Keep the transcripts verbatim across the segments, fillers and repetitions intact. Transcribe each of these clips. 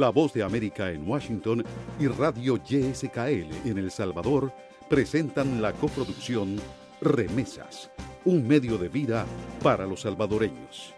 La Voz de América en Washington y Radio Y S K L en El Salvador presentan la coproducción Remesas, un medio de vida para los salvadoreños.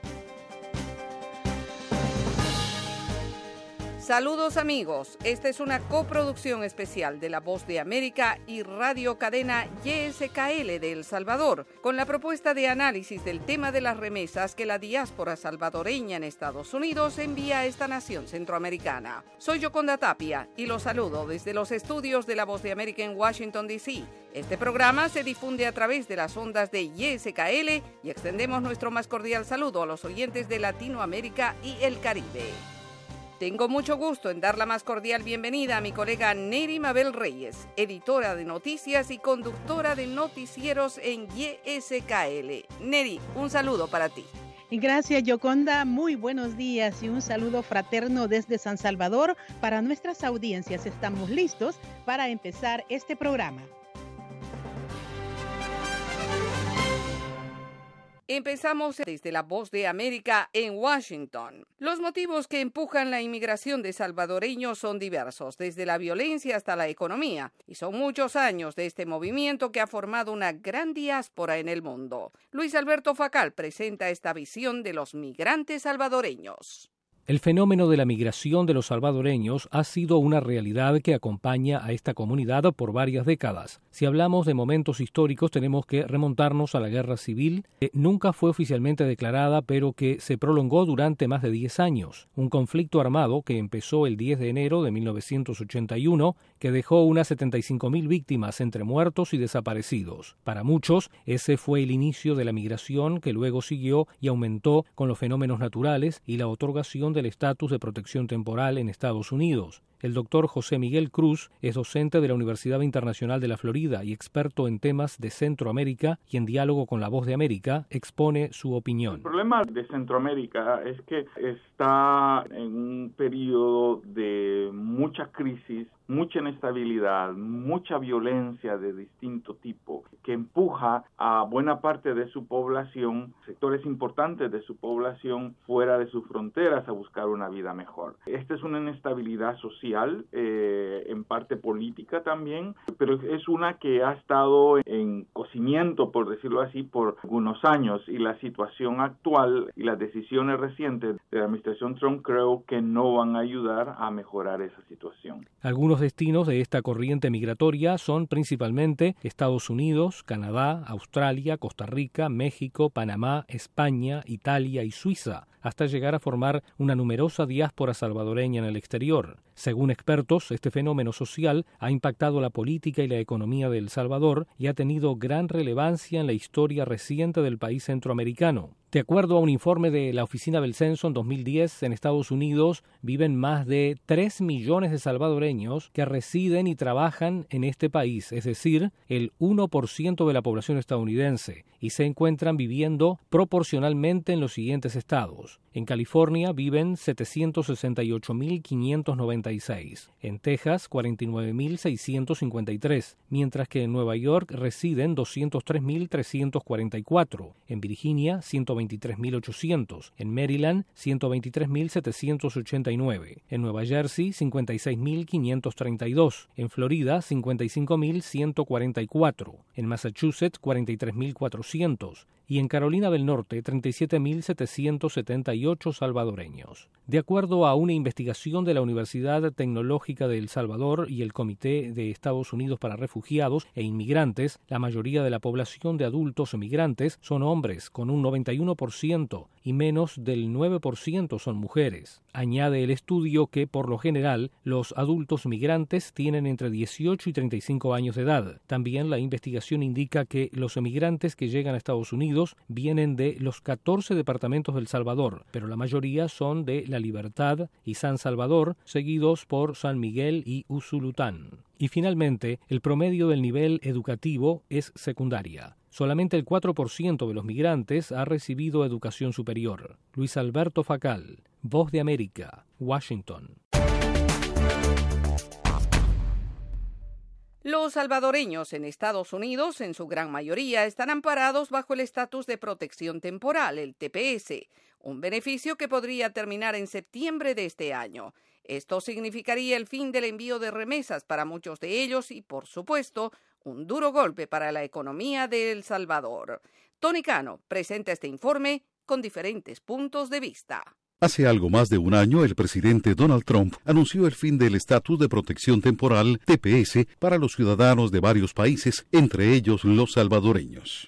Saludos amigos, esta es una coproducción especial de La Voz de América y Radio Cadena Y S K L de El Salvador, con la propuesta de análisis del tema de las remesas que la diáspora salvadoreña en Estados Unidos envía a esta nación centroamericana. Soy Yoconda Tapia y los saludo desde los estudios de La Voz de América en Washington, D C Este programa se difunde a través de las ondas de Y S K L y extendemos nuestro más cordial saludo a los oyentes de Latinoamérica y el Caribe. Tengo mucho gusto en dar la más cordial bienvenida a mi colega Neri Mabel Reyes, editora de noticias y conductora de noticieros en Y S K L. Neri, un saludo para ti. Gracias, Yoconda. Muy buenos días y un saludo fraterno desde San Salvador para nuestras audiencias. Estamos listos para empezar este programa. Empezamos desde La Voz de América en Washington. Los motivos que empujan la inmigración de salvadoreños son diversos, desde la violencia hasta la economía, y son muchos años de este movimiento que ha formado una gran diáspora en el mundo. Luis Alberto Facal presenta esta visión de los migrantes salvadoreños. El fenómeno de la migración de los salvadoreños ha sido una realidad que acompaña a esta comunidad por varias décadas. Si hablamos de momentos históricos, tenemos que remontarnos a la Guerra Civil, que nunca fue oficialmente declarada, pero que se prolongó durante más de diez años. Un conflicto armado que empezó el diez de enero de mil novecientos ochenta y uno, que dejó unas setenta y cinco mil víctimas entre muertos y desaparecidos. Para muchos, ese fue el inicio de la migración que luego siguió y aumentó con los fenómenos naturales y la otorgación del estatus de protección temporal en Estados Unidos. El doctor José Miguel Cruz es docente de la Universidad Internacional de la Florida y experto en temas de Centroamérica y en diálogo con La Voz de América expone su opinión. El problema de Centroamérica es que está en un periodo de mucha crisis, mucha inestabilidad, mucha violencia de distinto tipo, que empuja a buena parte de su población, sectores importantes de su población, fuera de sus fronteras a buscar una vida mejor. Esta es una inestabilidad social, eh, en parte política también, pero es una que ha estado en cocimiento, por decirlo así, por algunos años, y la situación actual y las decisiones recientes de la administración Trump creo que no van a ayudar a mejorar esa situación. Algunos destinos de esta corriente migratoria son principalmente Estados Unidos, Canadá, Australia, Costa Rica, México, Panamá, España, Italia y Suiza, hasta llegar a formar una numerosa diáspora salvadoreña en el exterior. Según expertos, este fenómeno social ha impactado la política y la economía de El Salvador y ha tenido gran relevancia en la historia reciente del país centroamericano. De acuerdo a un informe de la Oficina del Censo en dos mil diez, en Estados Unidos viven más de tres millones de salvadoreños que residen y trabajan en este país, es decir, el uno por ciento de la población estadounidense, y se encuentran viviendo proporcionalmente en los siguientes estados. En California viven setecientos sesenta y ocho mil quinientos noventa y seis, en Texas cuarenta y nueve mil seiscientos cincuenta y tres, mientras que en Nueva York residen doscientos tres mil trescientos cuarenta y cuatro, en Virginia ciento veintitrés mil ochocientos, en Maryland ciento veintitrés mil setecientos ochenta y nueve, en Nueva Jersey cincuenta y seis mil quinientos treinta y dos, en Florida cincuenta y cinco mil ciento cuarenta y cuatro, en Massachusetts cuarenta y tres mil cuatrocientos y en Carolina del Norte treinta y siete mil setecientos setenta y ocho salvadoreños. De acuerdo a una investigación de la Universidad Tecnológica de El Salvador y el Comité de Estados Unidos para Refugiados e Inmigrantes, la mayoría de la población de adultos migrantes son hombres, con un noventa y uno por ciento, y menos del nueve por ciento son mujeres. Añade el estudio que, por lo general, los adultos migrantes tienen entre dieciocho y treinta y cinco años de edad. También la investigación indica que los emigrantes que llegan a Estados Unidos vienen de los catorce departamentos del Salvador, pero la mayoría son de La Libertad y San Salvador, seguidos por San Miguel y Usulután. Y finalmente, el promedio del nivel educativo es secundaria. Solamente el cuatro por ciento de los migrantes ha recibido educación superior. Luis Alberto Facal, Voz de América, Washington. Los salvadoreños en Estados Unidos, en su gran mayoría, están amparados bajo el estatus de protección temporal, el T P S, un beneficio que podría terminar en septiembre de este año. Esto significaría el fin del envío de remesas para muchos de ellos y, por supuesto, un duro golpe para la economía de El Salvador. Tony Cano presenta este informe con diferentes puntos de vista. Hace algo más de un año, el presidente Donald Trump anunció el fin del estatus de protección temporal, T P S, para los ciudadanos de varios países, entre ellos los salvadoreños.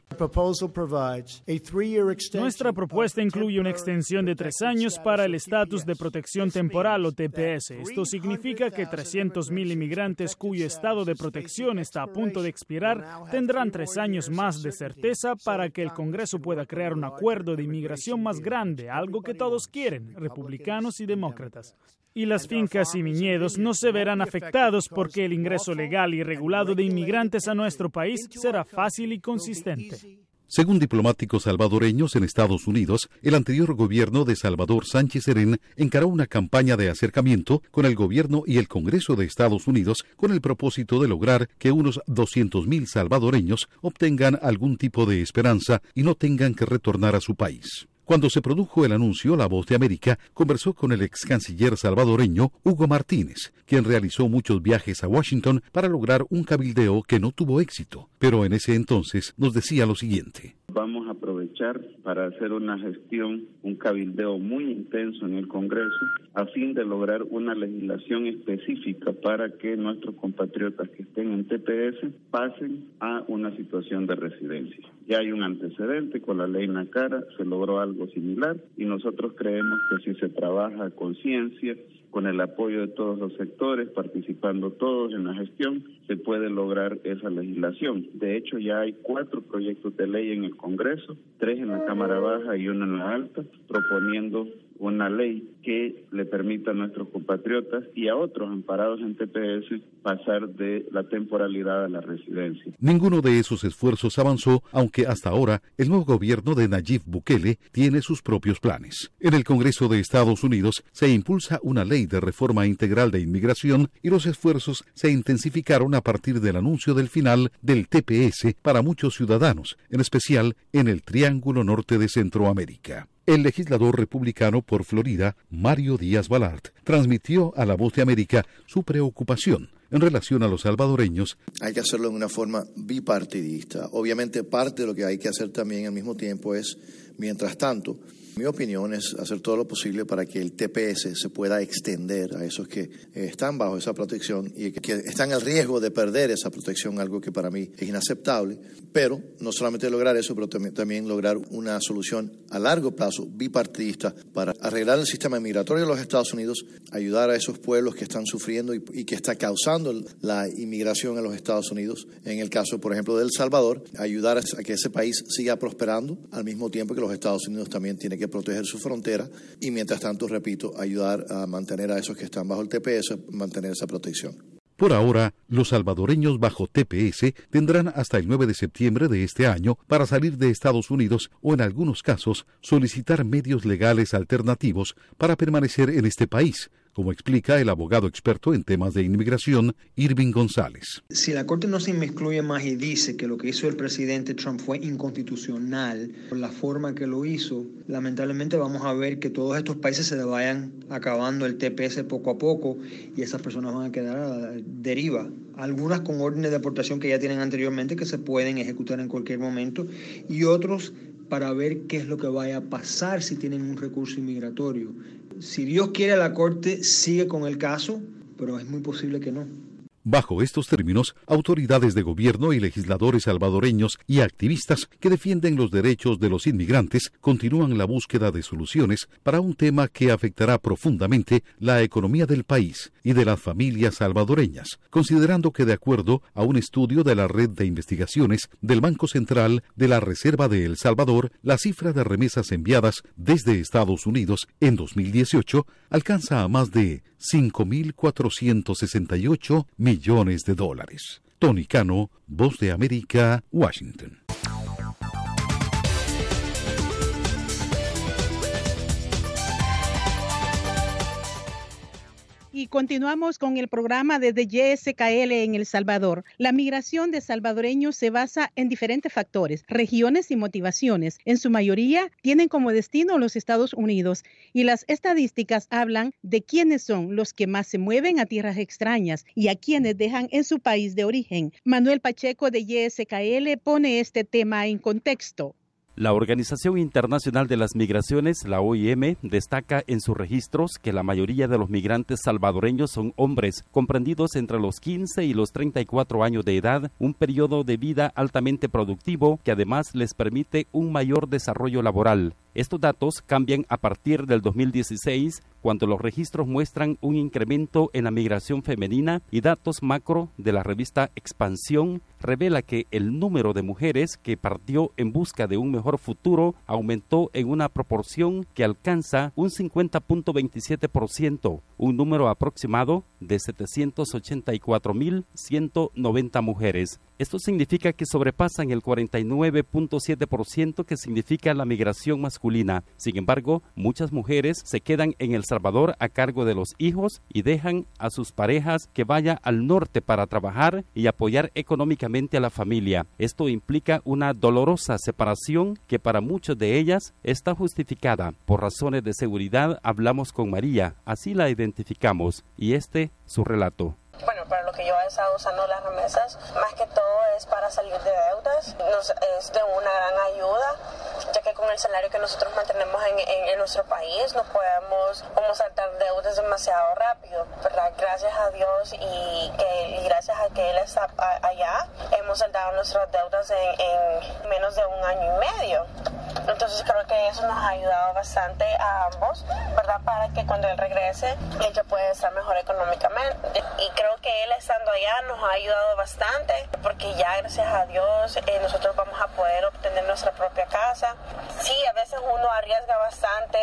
Nuestra propuesta incluye una extensión de tres años para el estatus de protección temporal o T P S. Esto significa que trescientos mil inmigrantes cuyo estado de protección está a punto de expirar tendrán tres años más de certeza para que el Congreso pueda crear un acuerdo de inmigración más grande, algo que todos quieren, republicanos y demócratas. Y las fincas y viñedos no se verán afectados porque el ingreso legal y regulado de inmigrantes a nuestro país será fácil y consistente. Según diplomáticos salvadoreños en Estados Unidos, el anterior gobierno de Salvador Sánchez Serén encaró una campaña de acercamiento con el gobierno y el Congreso de Estados Unidos con el propósito de lograr que unos doscientos mil salvadoreños obtengan algún tipo de esperanza y no tengan que retornar a su país. Cuando se produjo el anuncio, La Voz de América conversó con el ex canciller salvadoreño Hugo Martínez, quien realizó muchos viajes a Washington para lograr un cabildeo que no tuvo éxito, pero en ese entonces nos decía lo siguiente. Vamos a aprovechar para hacer una gestión, un cabildeo muy intenso en el Congreso, a fin de lograr una legislación específica para que nuestros compatriotas que estén en T P S pasen a una situación de residencia. Ya hay un antecedente con la ley NACARA, se logró algo similar y nosotros creemos que si se trabaja a conciencia, con el apoyo de todos los sectores, participando todos en la gestión, se puede lograr esa legislación. De hecho, ya hay cuatro proyectos de ley en el Congreso, tres en la Cámara Baja y uno en la Alta, proponiendo una ley que le permita a nuestros compatriotas y a otros amparados en T P S pasar de la temporalidad a la residencia. Ninguno de esos esfuerzos avanzó, aunque hasta ahora el nuevo gobierno de Nayib Bukele tiene sus propios planes. En el Congreso de Estados Unidos se impulsa una ley de reforma integral de inmigración y los esfuerzos se intensificaron a partir del anuncio del final del T P S para muchos ciudadanos, en especial en el Triángulo Norte de Centroamérica. El legislador republicano por Florida, Mario Díaz Balart, transmitió a La Voz de América su preocupación en relación a los salvadoreños. Hay que hacerlo de una forma bipartidista. Obviamente parte de lo que hay que hacer también al mismo tiempo es, mientras tanto, mi opinión es hacer todo lo posible para que el T P S se pueda extender a esos que eh, están bajo esa protección y que, que están al riesgo de perder esa protección, algo que para mí es inaceptable. Pero no solamente lograr eso, pero también, también lograr una solución a largo plazo bipartidista para arreglar el sistema migratorio de los Estados Unidos, ayudar a esos pueblos que están sufriendo y, y que está causando la inmigración a los Estados Unidos. En el caso, por ejemplo, de El Salvador, ayudar a que ese país siga prosperando al mismo tiempo que los Estados Unidos también tiene que proteger su frontera y, mientras tanto, repito, ayudar a mantener a esos que están bajo el T P S, mantener esa protección. Por ahora, los salvadoreños bajo T P S tendrán hasta el nueve de septiembre de este año para salir de Estados Unidos o, en algunos casos, solicitar medios legales alternativos para permanecer en este país, como explica el abogado experto en temas de inmigración, Irving González. Si la Corte no se inmiscuye más y dice que lo que hizo el presidente Trump fue inconstitucional, por la forma que lo hizo, lamentablemente vamos a ver que todos estos países se le vayan acabando el T P S poco a poco y esas personas van a quedar a la deriva. Algunas con órdenes de deportación que ya tienen anteriormente que se pueden ejecutar en cualquier momento y otros para ver qué es lo que vaya a pasar si tienen un recurso inmigratorio. Si Dios quiere, la Corte sigue con el caso, pero es muy posible que no. Bajo estos términos, autoridades de gobierno y legisladores salvadoreños y activistas que defienden los derechos de los inmigrantes continúan la búsqueda de soluciones para un tema que afectará profundamente la economía del país y de las familias salvadoreñas, considerando que, de acuerdo a un estudio de la Red de Investigaciones del Banco Central de la Reserva de El Salvador, la cifra de remesas enviadas desde Estados Unidos en dos mil dieciocho alcanza a más de cinco mil cuatrocientos sesenta y ocho millones de dólares. Tony Cano, Voz de América, Washington. Y y continuamos con el programa desde Y S K L en El Salvador. La migración de salvadoreños se basa en diferentes factores, regiones y motivaciones. En su mayoría tienen como destino los Estados Unidos y las estadísticas hablan de quiénes son los que más se mueven a tierras extrañas y a quienes dejan en su país de origen. Manuel Pacheco de Y S K L pone este tema en contexto. La Organización Internacional de las Migraciones, la O I M, destaca en sus registros que la mayoría de los migrantes salvadoreños son hombres, comprendidos entre los quince y los treinta y cuatro años de edad, un periodo de vida altamente productivo que además les permite un mayor desarrollo laboral. Estos datos cambian a partir del dos mil dieciséis, cuando los registros muestran un incremento en la migración femenina y datos macro de la revista Expansión revela que el número de mujeres que partió en busca de un mejor futuro aumentó en una proporción que alcanza un cincuenta punto veintisiete por ciento, un número aproximado de setecientos ochenta y cuatro mil ciento noventa mujeres. Esto significa que sobrepasan el cuarenta y nueve punto siete por ciento que significa la migración masculina. Sin embargo, muchas mujeres se quedan en El Salvador a cargo de los hijos y dejan a sus parejas que vayan al norte para trabajar y apoyar económicamente a la familia. Esto implica una dolorosa separación que para muchas de ellas está justificada. Por razones de seguridad hablamos con María, así la identificamos, y este su relato. Bueno, para lo que yo he estado usando las remesas, más que todo es para salir de deudas. Nos, es de una gran ayuda, ya que con el salario que nosotros mantenemos en, en, en nuestro país no podemos como saltar deudas demasiado rápido, ¿verdad? Gracias a Dios y, que, y gracias a que Él está a, allá, hemos saldado nuestras deudas en, en menos de un año y medio. Entonces creo que eso nos ha ayudado bastante a ambos, ¿verdad? Para que cuando Él regrese, ella pueda estar mejor económicamente. Y creo que Él estando allá nos ha ayudado bastante, porque ya gracias a Dios eh, nosotros vamos a poder obtener nuestra propia casa. Sí, a veces uno arriesga bastante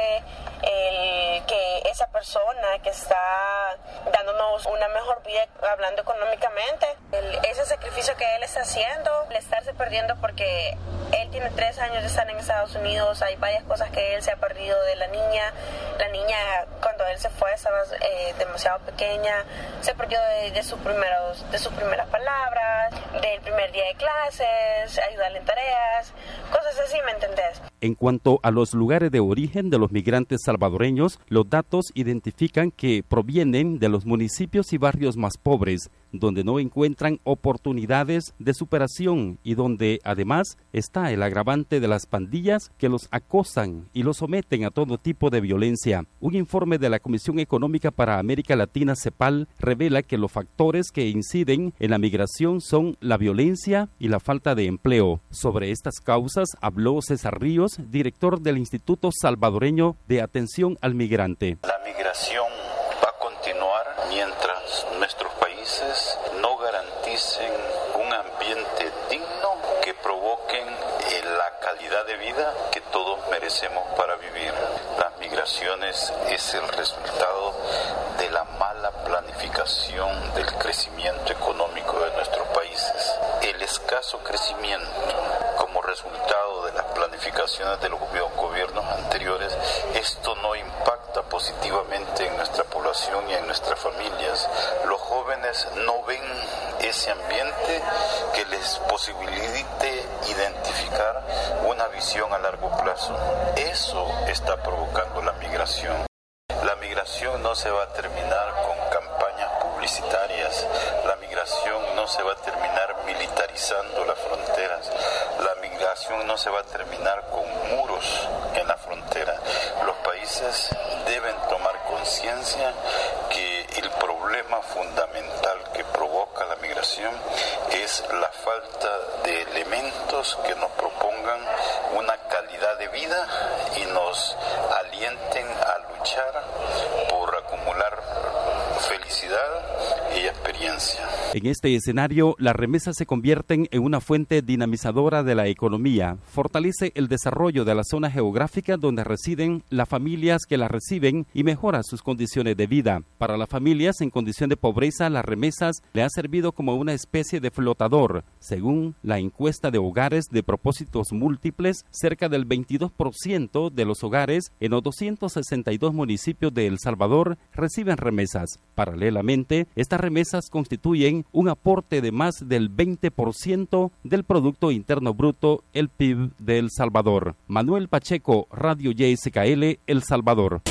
el que esa persona que está dándonos una mejor vida hablando económicamente, el, ese sacrificio que Él está haciendo, el estarse perdiendo porque Él tiene tres años de estar en Estados Unidos, hay varias cosas que Él se ha perdido de la niña. La niña, cuando Él se fue, estaba eh, demasiado pequeña, se perdió de, de, sus primeros, de sus primeras palabras, del primer día de clases, ayudarle en tareas, cosas así, ¿me entendés? En cuanto a los lugares de origen de los migrantes salvadoreños, los datos identifican que provienen de los municipios y barrios más pobres, donde no encuentran oportunidades de superación y donde además está el agravante de las pandillas que los acosan y los someten a todo tipo de violencia. Un informe de la Comisión Económica para América Latina, CEPAL, revela que los factores que inciden en la migración son la violencia y la falta de empleo. Sobre estas causas habló César Ríos, director del Instituto Salvadoreño de Atención al Migrante. La migración va a continuar mientras nuestros países no garanticen un ambiente digno que provoquen la calidad de vida que todos merecemos para vivir. Las migraciones es el resultado de la mala planificación del crecimiento económico de nuestros países. El escaso crecimiento como resultado de las planificaciones de los gobiernos anteriores, esto no impacta positivamente en nuestra población y en nuestras familias. Los jóvenes no ven ese ambiente que les posibilite identificar una visión a largo plazo. Eso está provocando la migración. La migración no se va a terminar con campañas publicitarias. La migración no se va a terminar militarizando las fronteras. La migración no se va a terminar con muros en la frontera. Los países deben tomar conciencia que el problema fundamental que provoca la migración es la falta de elementos que nos propongan una calidad de vida y nos alienten a luchar por acumular felicidad y experiencia. En este escenario, las remesas se convierten en una fuente dinamizadora de la economía, fortalece el desarrollo de la zona geográfica donde residen las familias que las reciben y mejora sus condiciones de vida. Para las familias en condición de pobreza, las remesas le ha servido como una especie de flotador. Según la encuesta de hogares de propósitos múltiples, cerca del veintidós por ciento de los hogares en los doscientos sesenta y dos municipios de El Salvador reciben remesas. Paralelamente, estas remesas constituyen un aporte de más del veinte por ciento del Producto Interno Bruto, el P I B de El Salvador. Manuel Pacheco, Radio Y S K L, El Salvador.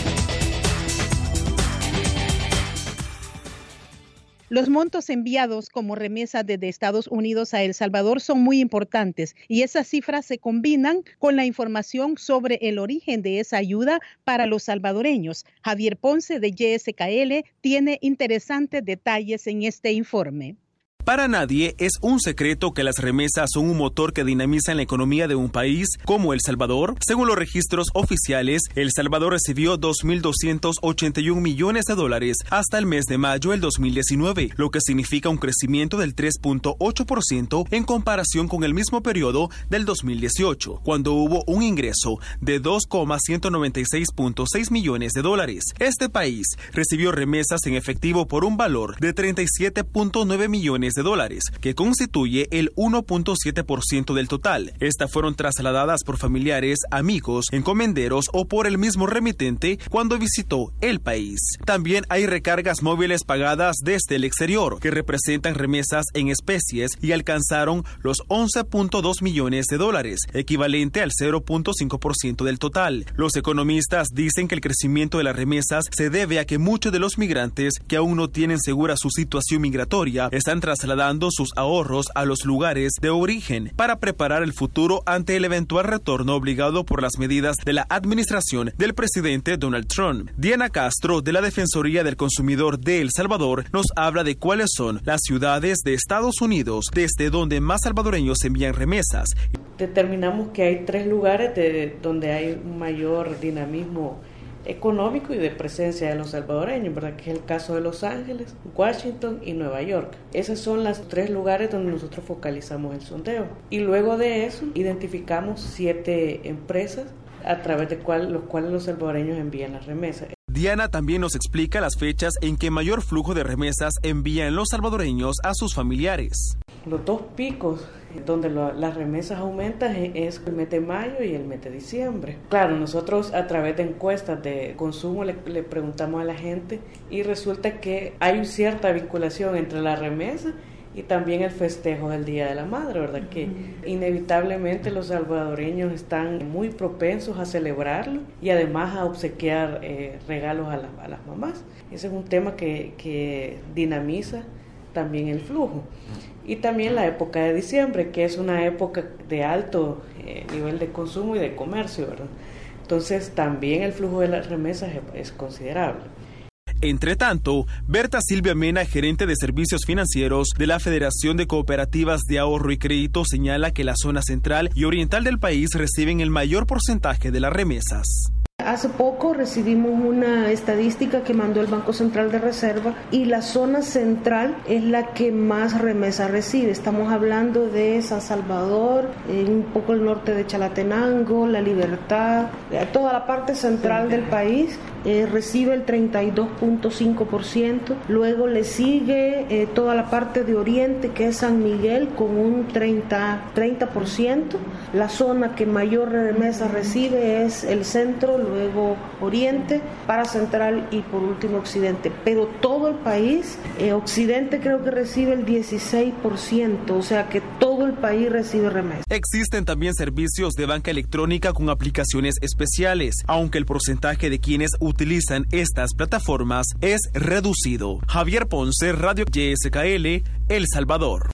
Los montos enviados como remesa desde Estados Unidos a El Salvador son muy importantes y esas cifras se combinan con la información sobre el origen de esa ayuda para los salvadoreños. Javier Ponce de Y S K L tiene interesantes detalles en este informe. Para nadie es un secreto que las remesas son un motor que dinamiza la economía de un país como El Salvador. Según los registros oficiales, El Salvador recibió dos mil doscientos ochenta y un millones de dólares hasta el mes de mayo del dos mil diecinueve, lo que significa un crecimiento del tres punto ocho por ciento en comparación con el mismo periodo del dos mil dieciocho, cuando hubo un ingreso de dos coma ciento noventa y seis punto seis millones de dólares. Este país recibió remesas en efectivo por un valor de treinta y siete punto nueve millones de dólares, que constituye el uno punto siete por ciento del total. Estas fueron trasladadas por familiares, amigos, encomenderos o por el mismo remitente cuando visitó el país. También hay recargas móviles pagadas desde el exterior, que representan remesas en especies y alcanzaron los once punto dos millones de dólares, equivalente al cero punto cinco por ciento del total. Los economistas dicen que el crecimiento de las remesas se debe a que muchos de los migrantes que aún no tienen segura su situación migratoria están trasladando sus ahorros a los lugares de origen para preparar el futuro ante el eventual retorno obligado por las medidas de la administración del presidente Donald Trump. Diana Castro, de la Defensoría del Consumidor de El Salvador, nos habla de cuáles son las ciudades de Estados Unidos desde donde más salvadoreños envían remesas. Determinamos que hay tres lugares de donde hay un mayor dinamismo económico y de presencia de los salvadoreños, ¿verdad? Que es el caso de Los Ángeles, Washington y Nueva York. Esos son los tres lugares donde nosotros focalizamos el sondeo. Y luego de eso, identificamos siete empresas a través de cual, los cuales los salvadoreños envían las remesas. Diana también nos explica las fechas en que mayor flujo de remesas envían los salvadoreños a sus familiares. Los dos picos donde lo, las remesas aumentan es el mes de mayo y el mes de diciembre. Claro, nosotros a través de encuestas de consumo le, le preguntamos a la gente y resulta que hay cierta vinculación entre la remesa y también el festejo del Día de la Madre, ¿verdad? Que inevitablemente los salvadoreños están muy propensos a celebrarlo y además a obsequiar eh, regalos a, la, a las mamás. Ese es un tema que, que dinamiza también el flujo. Y también la época de diciembre, que es una época de alto eh, nivel de consumo y de comercio, ¿verdad? Entonces también el flujo de las remesas es, es considerable. Entre tanto, Berta Silvia Mena, gerente de servicios financieros de la Federación de Cooperativas de Ahorro y Crédito, señala que la zona central y oriental del país reciben el mayor porcentaje de las remesas. Hace poco recibimos una estadística que mandó el Banco Central de Reserva y la zona central es la que más remesas recibe. Estamos hablando de San Salvador, un poco el norte de Chalatenango, La Libertad, toda la parte central del país eh, recibe el treinta y dos punto cinco por ciento. Luego le sigue eh, toda la parte de oriente, que es San Miguel, con un treinta por ciento. La zona que mayor remesas recibe es el centro, luego oriente, para central y por último occidente. Pero todo el país, eh, occidente creo que recibe el dieciséis por ciento, o sea que todo el país recibe remesas. Existen también servicios de banca electrónica con aplicaciones especiales, aunque el porcentaje de quienes utilizan estas plataformas es reducido. Javier Ponce, Radio Y S K L, El Salvador.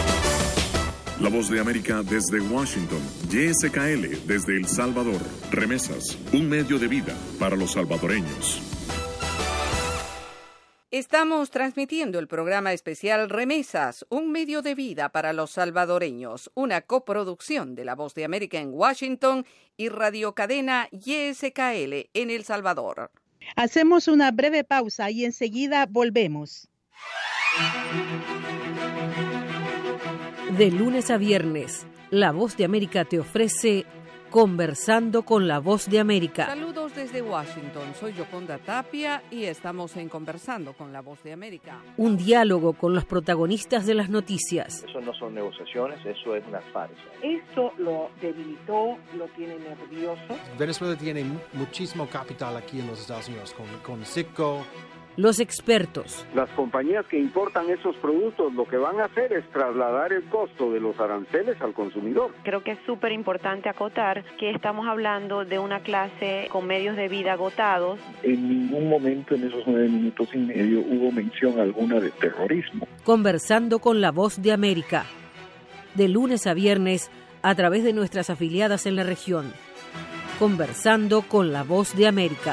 La Voz de América desde Washington, Y S K L desde El Salvador. Remesas, un medio de vida para los salvadoreños. Estamos transmitiendo el programa especial Remesas, un medio de vida para los salvadoreños, una coproducción de La Voz de América en Washington y Radio Cadena Y S K L en El Salvador. Hacemos una breve pausa y enseguida volvemos. De lunes a viernes, La Voz de América te ofrece Conversando con La Voz de América. Saludos desde Washington, soy Yoconda Tapia y estamos en Conversando con La Voz de América. Un diálogo con los protagonistas de las noticias. Eso no son negociaciones, eso es una farsa. Esto lo debilitó, lo tiene nervioso. Venezuela tiene muchísimo capital aquí en los Estados Unidos, con, con Citgo. Los expertos. Las compañías que importan esos productos lo que van a hacer es trasladar el costo de los aranceles al consumidor. Creo que es súper importante acotar que estamos hablando de una clase con medios de vida agotados. En ningún momento en esos nueve minutos y medio hubo mención alguna de terrorismo. Conversando con La Voz de América. De lunes a viernes a través de nuestras afiliadas en la región. Conversando con La Voz de América.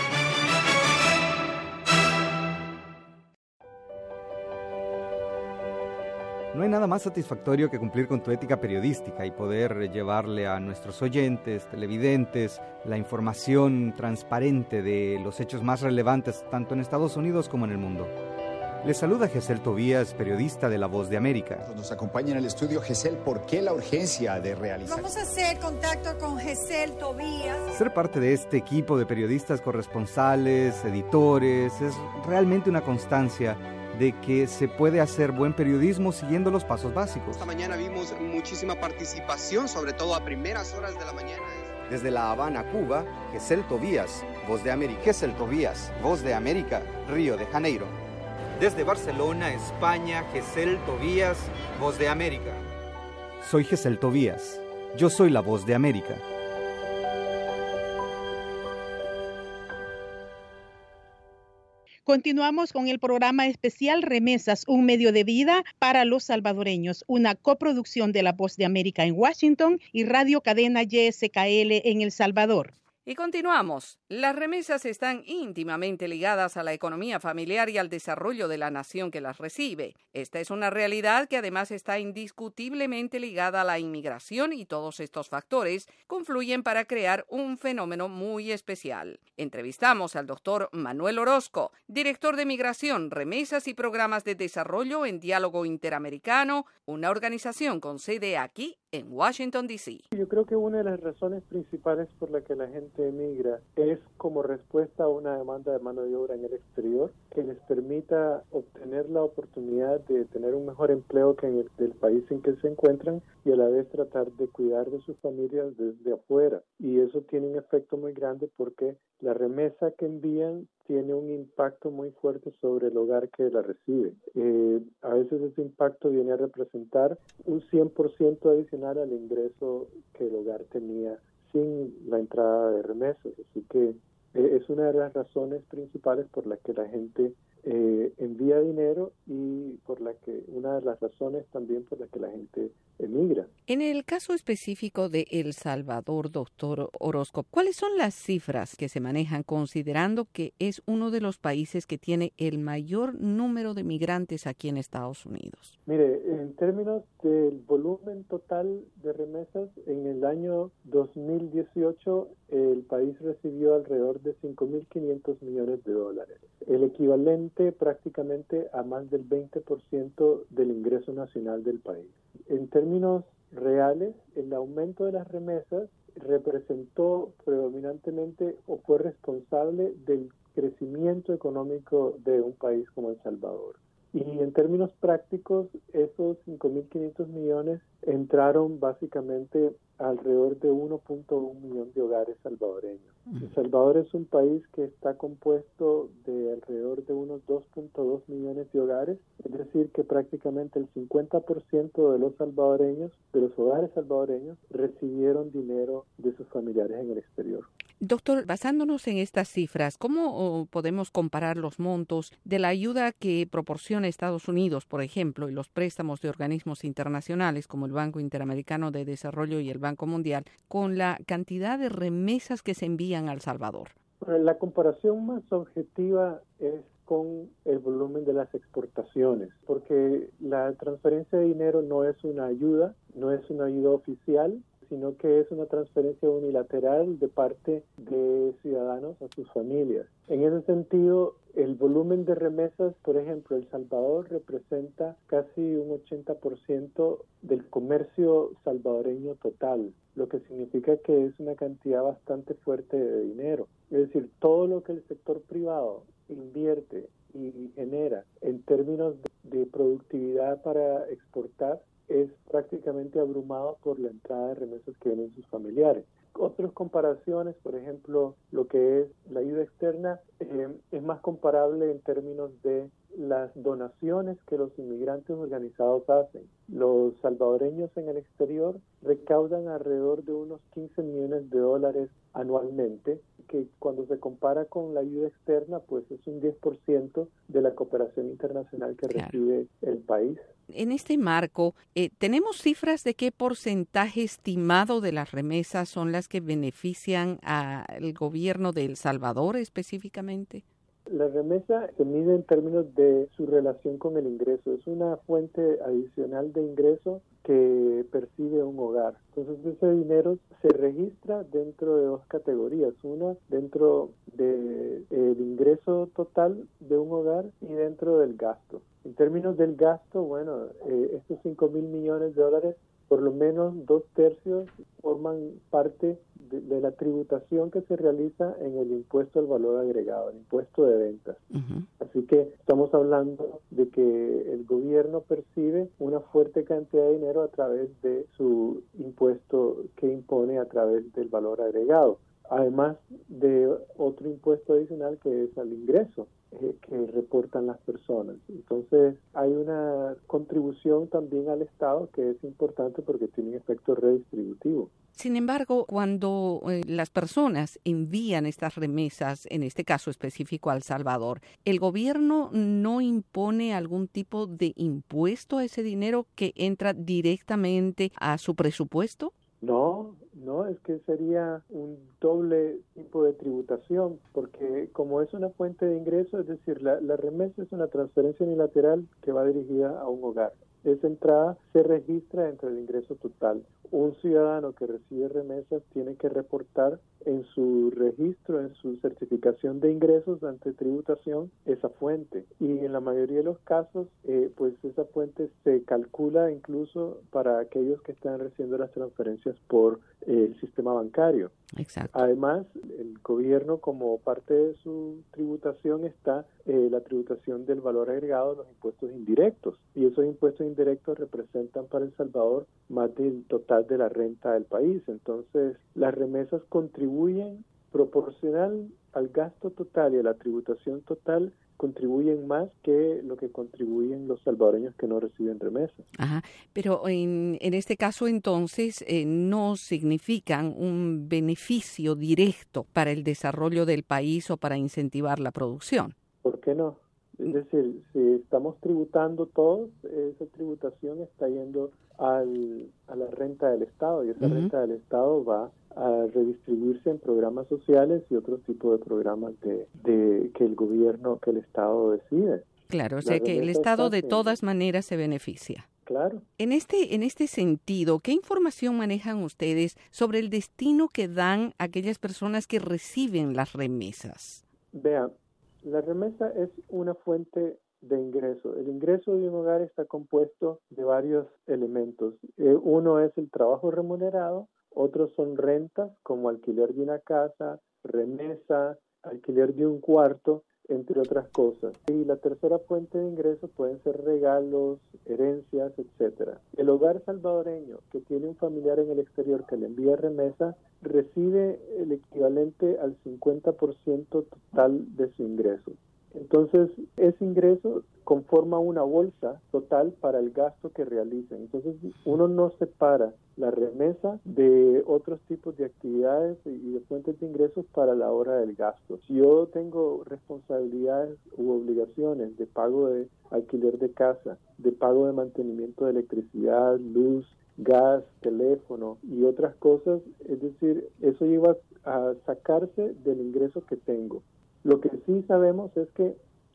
No hay nada más satisfactorio que cumplir con tu ética periodística y poder llevarle a nuestros oyentes, televidentes, la información transparente de los hechos más relevantes tanto en Estados Unidos como en el mundo. Les saluda Gesel Tobías, periodista de La Voz de América. Nos acompaña en el estudio Gesel. ¿Por qué la urgencia de realizar? Vamos a hacer contacto con Gesel Tobías. Ser parte de este equipo de periodistas corresponsales, editores, es realmente una constancia de que se puede hacer buen periodismo siguiendo los pasos básicos. Esta mañana vimos muchísima participación, sobre todo a primeras horas de la mañana. Desde La Habana, Cuba, Gesel Tobías, Voz de América. Gesel Tobías, Voz de América, Río de Janeiro. Desde Barcelona, España, Gesel Tobías, Voz de América. Soy Gesel Tobías. Yo soy la Voz de América. Continuamos con el programa especial Remesas, un medio de vida para los salvadoreños, una coproducción de La Voz de América en Washington y Radio Cadena Y S K L en El Salvador. Y continuamos. Las remesas están íntimamente ligadas a la economía familiar y al desarrollo de la nación que las recibe. Esta es una realidad que además está indiscutiblemente ligada a la inmigración y todos estos factores confluyen para crear un fenómeno muy especial. Entrevistamos al doctor Manuel Orozco, director de Migración, Remesas y Programas de Desarrollo en Diálogo Interamericano, una organización con sede aquí en Washington, D C Yo creo que una de las razones principales por la que la gente emigra es como respuesta a una demanda de mano de obra en el exterior que les permita obtener la oportunidad de tener un mejor empleo que en el del país en que se encuentran y a la vez tratar de cuidar de sus familias desde afuera. Y eso tiene un efecto muy grande porque la remesa que envían tiene un impacto muy fuerte sobre el hogar que la recibe. Eh, a veces ese impacto viene a representar un cien por ciento adicional al ingreso que el hogar tenía sin la entrada de remesas. Así que eh, es una de las razones principales por las que la gente eh, envía dinero y por la que una de las razones también por las que la gente emigra. En el caso específico de El Salvador, doctor Orozco, ¿cuáles son las cifras que se manejan considerando que es uno de los países que tiene el mayor número de migrantes aquí en Estados Unidos? Mire, en términos del volumen total de remesas, en el año dos mil dieciocho el país recibió alrededor de cinco mil quinientos millones de dólares, el equivalente prácticamente a más del veinte por ciento del ingreso nacional del país. En términos reales, el aumento de las remesas representó predominantemente o fue responsable del crecimiento económico de un país como El Salvador. Y en términos prácticos, esos cinco mil quinientos millones entraron básicamente alrededor de uno punto uno millón de hogares salvadoreños. El Salvador es un país que está compuesto de alrededor de unos dos punto dos millones de hogares, es decir, que prácticamente el cincuenta por ciento de los salvadoreños, de los hogares salvadoreños, recibieron dinero de sus familiares en el exterior. Doctor, basándonos en estas cifras, ¿cómo podemos comparar los montos de la ayuda que proporciona Estados Unidos, por ejemplo, y los préstamos de organismos internacionales como el Banco Interamericano de Desarrollo y el Banco Mundial, con la cantidad de remesas que se envían a El Salvador? La comparación más objetiva es con el volumen de las exportaciones, porque la transferencia de dinero no es una ayuda, no es una ayuda oficial, sino que es una transferencia unilateral de parte de ciudadanos a sus familias. En ese sentido, El volumen de remesas, por ejemplo, El Salvador representa casi un ochenta por ciento del comercio salvadoreño total, lo que significa que es una cantidad bastante fuerte de dinero. Es decir, todo lo que el sector privado invierte y genera en términos de, de productividad para exportar es prácticamente abrumado por la entrada de remesas que vienen sus familiares. Otras comparaciones, por ejemplo, lo que es la ayuda externa, eh, es más comparable en términos de las donaciones que los inmigrantes organizados hacen. Los salvadoreños en el exterior recaudan alrededor de unos quince millones de dólares anualmente, que cuando se compara con la ayuda externa, pues es un diez por ciento de la cooperación internacional que claro. recibe el país. En este marco, eh, ¿tenemos cifras de qué porcentaje estimado de las remesas son las que benefician al gobierno de El Salvador específicamente? La remesa se mide en términos de su relación con el ingreso. Es una fuente adicional de ingreso que percibe un hogar. Entonces ese dinero se registra dentro de dos categorías. Una dentro del de, ingreso total de un hogar y dentro del gasto. En términos del gasto, bueno, eh, estos cinco mil millones de dólares, por lo menos dos tercios forman parte de, de la tributación que se realiza en el impuesto al valor agregado, el impuesto de ventas. Uh-huh. Así que estamos hablando de que el gobierno percibe una fuerte cantidad de dinero a través de su impuesto que impone a través del valor agregado, además de otro impuesto adicional que es al ingreso eh, que reportan las personas. Entonces hay una contribución también al Estado que es importante porque tiene un efecto redistributivo. Sin embargo, cuando eh, las personas envían estas remesas, en este caso específico a El Salvador, ¿el gobierno no impone algún tipo de impuesto a ese dinero que entra directamente a su presupuesto? No, no, es que sería un doble tipo de tributación, porque como es una fuente de ingreso, es decir, la, la remesa es una transferencia unilateral que va dirigida a un hogar. Esa entrada se registra entre el ingreso total. Un ciudadano que recibe remesas tiene que reportar en su registro, en su certificación de ingresos ante tributación, esa fuente. Y en la mayoría de los casos, eh, pues esa fuente se calcula incluso para aquellos que están recibiendo las transferencias por eh, el sistema bancario. Exacto. Además, el gobierno, como parte de su tributación, está eh, la tributación del valor agregado, los impuestos indirectos. Y esos impuestos indirectos representan para El Salvador más del total de la renta del país. Entonces, las remesas contribuyen proporcional al gasto total y a la tributación total, contribuyen más que lo que contribuyen los salvadoreños que no reciben remesas. Ajá, pero en, en este caso entonces eh, no significan un beneficio directo para el desarrollo del país o para incentivar la producción. ¿Por qué no? Es decir, si estamos tributando todos, esa tributación está yendo al, a la renta del Estado y esa uh-huh. renta del Estado va a redistribuirse en programas sociales y otros tipos de programas de, de que el gobierno, que el Estado decide. Claro, o sea que el Estado de todas maneras se beneficia. Claro. En este, en este sentido, ¿qué información manejan ustedes sobre el destino que dan aquellas personas que reciben las remesas? Vean, la remesa es una fuente de ingreso. El ingreso de un hogar está compuesto de varios elementos. Eh, uno es el trabajo remunerado, otros son rentas como alquiler de una casa, remesa, alquiler de un cuarto, entre otras cosas. Y la tercera fuente de ingresos pueden ser regalos, herencias, etcétera. El hogar salvadoreño que tiene un familiar en el exterior que le envía remesa recibe el equivalente al cincuenta por ciento total de su ingreso. Entonces, ese ingreso conforma una bolsa total para el gasto que realicen. Entonces, uno no separa la remesa de otros tipos de actividades y de fuentes de ingresos para la hora del gasto. Si yo tengo responsabilidades u obligaciones de pago de alquiler de casa, de pago de mantenimiento de electricidad, luz, gas, teléfono y otras cosas, es decir, eso lleva a sacarse del ingreso que tengo. Lo que sí sabemos es que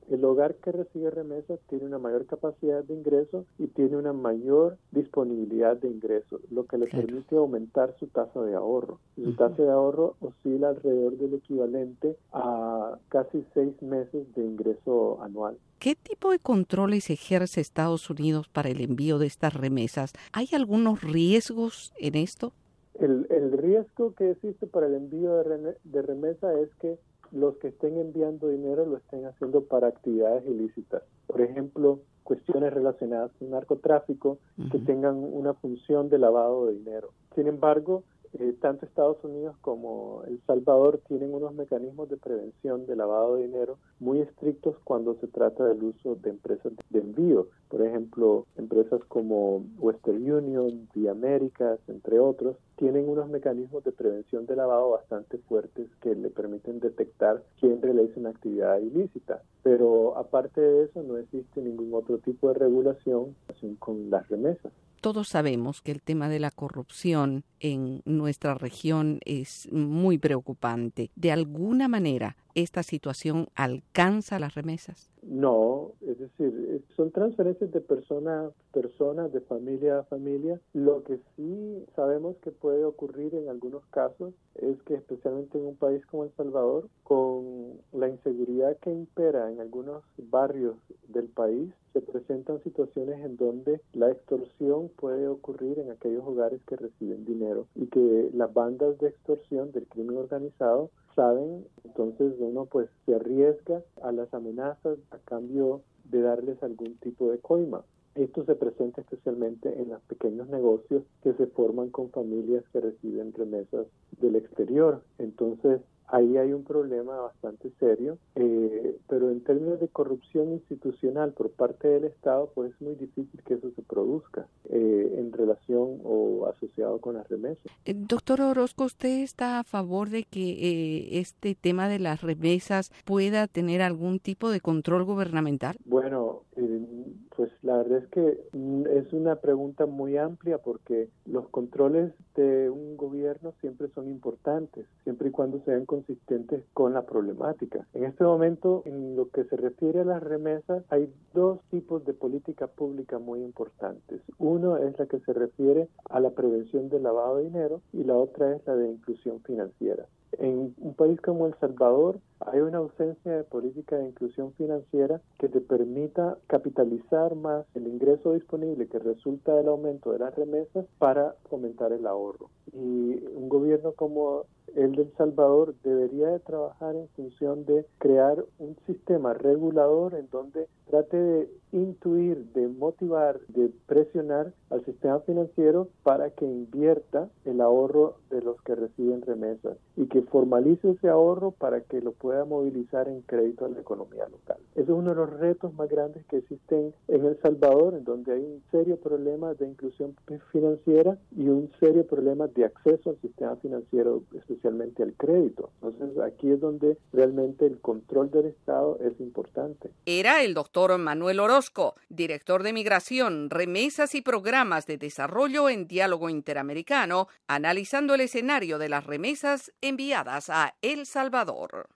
El hogar que recibe remesas tiene una mayor capacidad de ingreso y tiene una mayor disponibilidad de ingresos, lo que le claro. permite aumentar su tasa de ahorro. Y su uh-huh. tasa de ahorro oscila alrededor del equivalente a casi seis meses de ingreso anual. ¿Qué tipo de controles ejerce Estados Unidos para el envío de estas remesas? ¿Hay algunos riesgos en esto? El, el riesgo que existe para el envío de, rem- de remesa es que los que estén enviando dinero lo estén haciendo para actividades ilícitas. Por ejemplo, cuestiones relacionadas con narcotráfico uh-huh. que tengan una función de lavado de dinero. Sin embargo, eh, tanto Estados Unidos como El Salvador tienen unos mecanismos de prevención de lavado de dinero muy estrictos cuando se trata del uso de empresas de envío. Por ejemplo, empresas como Western Union, The Americas, entre otros, tienen unos mecanismos de prevención de lavado bastante fuertes que le permiten detectar quién realiza una actividad ilícita. Pero aparte de eso, no existe ningún otro tipo de regulación con las remesas. Todos sabemos que el tema de la corrupción en nuestra región es muy preocupante. ¿De alguna manera esta situación alcanza las remesas? No, es decir, son transferencias de persona a persona, de familia a familia. Lo que sí sabemos que puede ocurrir en algunos casos es que, especialmente en un país como El Salvador, con la inseguridad que impera en algunos barrios del país, se presentan situaciones en donde la extorsión puede ocurrir en aquellos hogares que reciben dinero y que las bandas de extorsión del crimen organizado saben, entonces uno pues se arriesga a las amenazas a cambio de darles algún tipo de coima. Esto se presenta especialmente en los pequeños negocios que se forman con familias que reciben remesas del exterior. Entonces, ahí hay un problema bastante serio, eh, pero en términos de corrupción institucional por parte del Estado, pues es muy difícil que eso se produzca eh, en relación o asociado con las remesas. Eh, doctor Orozco, ¿usted está a favor de que eh, este tema de las remesas pueda tener algún tipo de control gubernamental? Bueno, eh, pues la verdad es que es una pregunta muy amplia porque los controles de un gobierno siempre son importantes, siempre y cuando sean consistentes con la problemática. En este momento, en lo que se refiere a las remesas, hay dos tipos de política pública muy importantes. Uno es la que se refiere a la prevención del lavado de dinero y la otra es la de inclusión financiera. En un país como El Salvador hay una ausencia de política de inclusión financiera que te permita capitalizar más el ingreso disponible que resulta del aumento de las remesas para fomentar el ahorro. Y un gobierno como el de El Salvador debería de trabajar en función de crear un sistema regulador en donde trate de intuir, de motivar, de presionar al sistema financiero para que invierta el ahorro de los que reciben remesas y que formalice ese ahorro para que lo pueda movilizar en crédito a la economía local. Ese es uno de los retos más grandes que existen en El Salvador, en donde hay un serio problema de inclusión financiera y un serio problema de acceso al sistema financiero, especialmente al crédito. Entonces, aquí es donde realmente el control del Estado es importante. Era el doctor Manuel Orozco, director de Migración, Remesas y Programas de Desarrollo en Diálogo Interamericano, analizando el escenario de las remesas enviadas a El Salvador.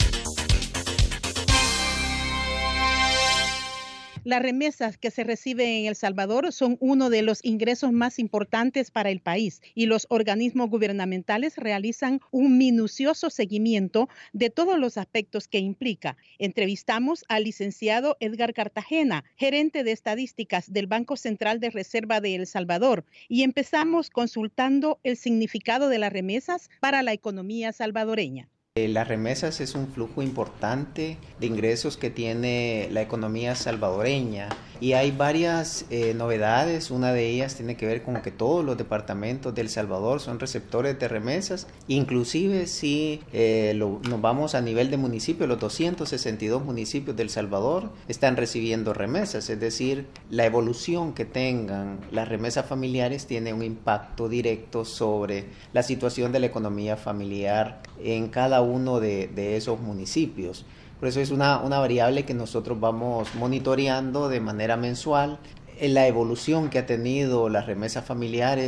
Las remesas que se reciben en El Salvador son uno de los ingresos más importantes para el país y los organismos gubernamentales realizan un minucioso seguimiento de todos los aspectos que implica. Entrevistamos al licenciado Edgar Cartagena, gerente de estadísticas del Banco Central de Reserva de El Salvador, y empezamos consultando el significado de las remesas para la economía salvadoreña. Las remesas es un flujo importante de ingresos que tiene la economía salvadoreña y hay varias eh, novedades. Una de ellas tiene que ver con que todos los departamentos de El Salvador son receptores de remesas, inclusive si eh, lo, nos vamos a nivel de municipio, los doscientos sesenta y dos municipios de El Salvador están recibiendo remesas, es decir, la evolución que tengan las remesas familiares tiene un impacto directo sobre la situación de la economía familiar en cada uno de, de esos municipios. Por eso es una, una variable que nosotros vamos monitoreando de manera mensual. En la evolución que ha tenido las remesas familiares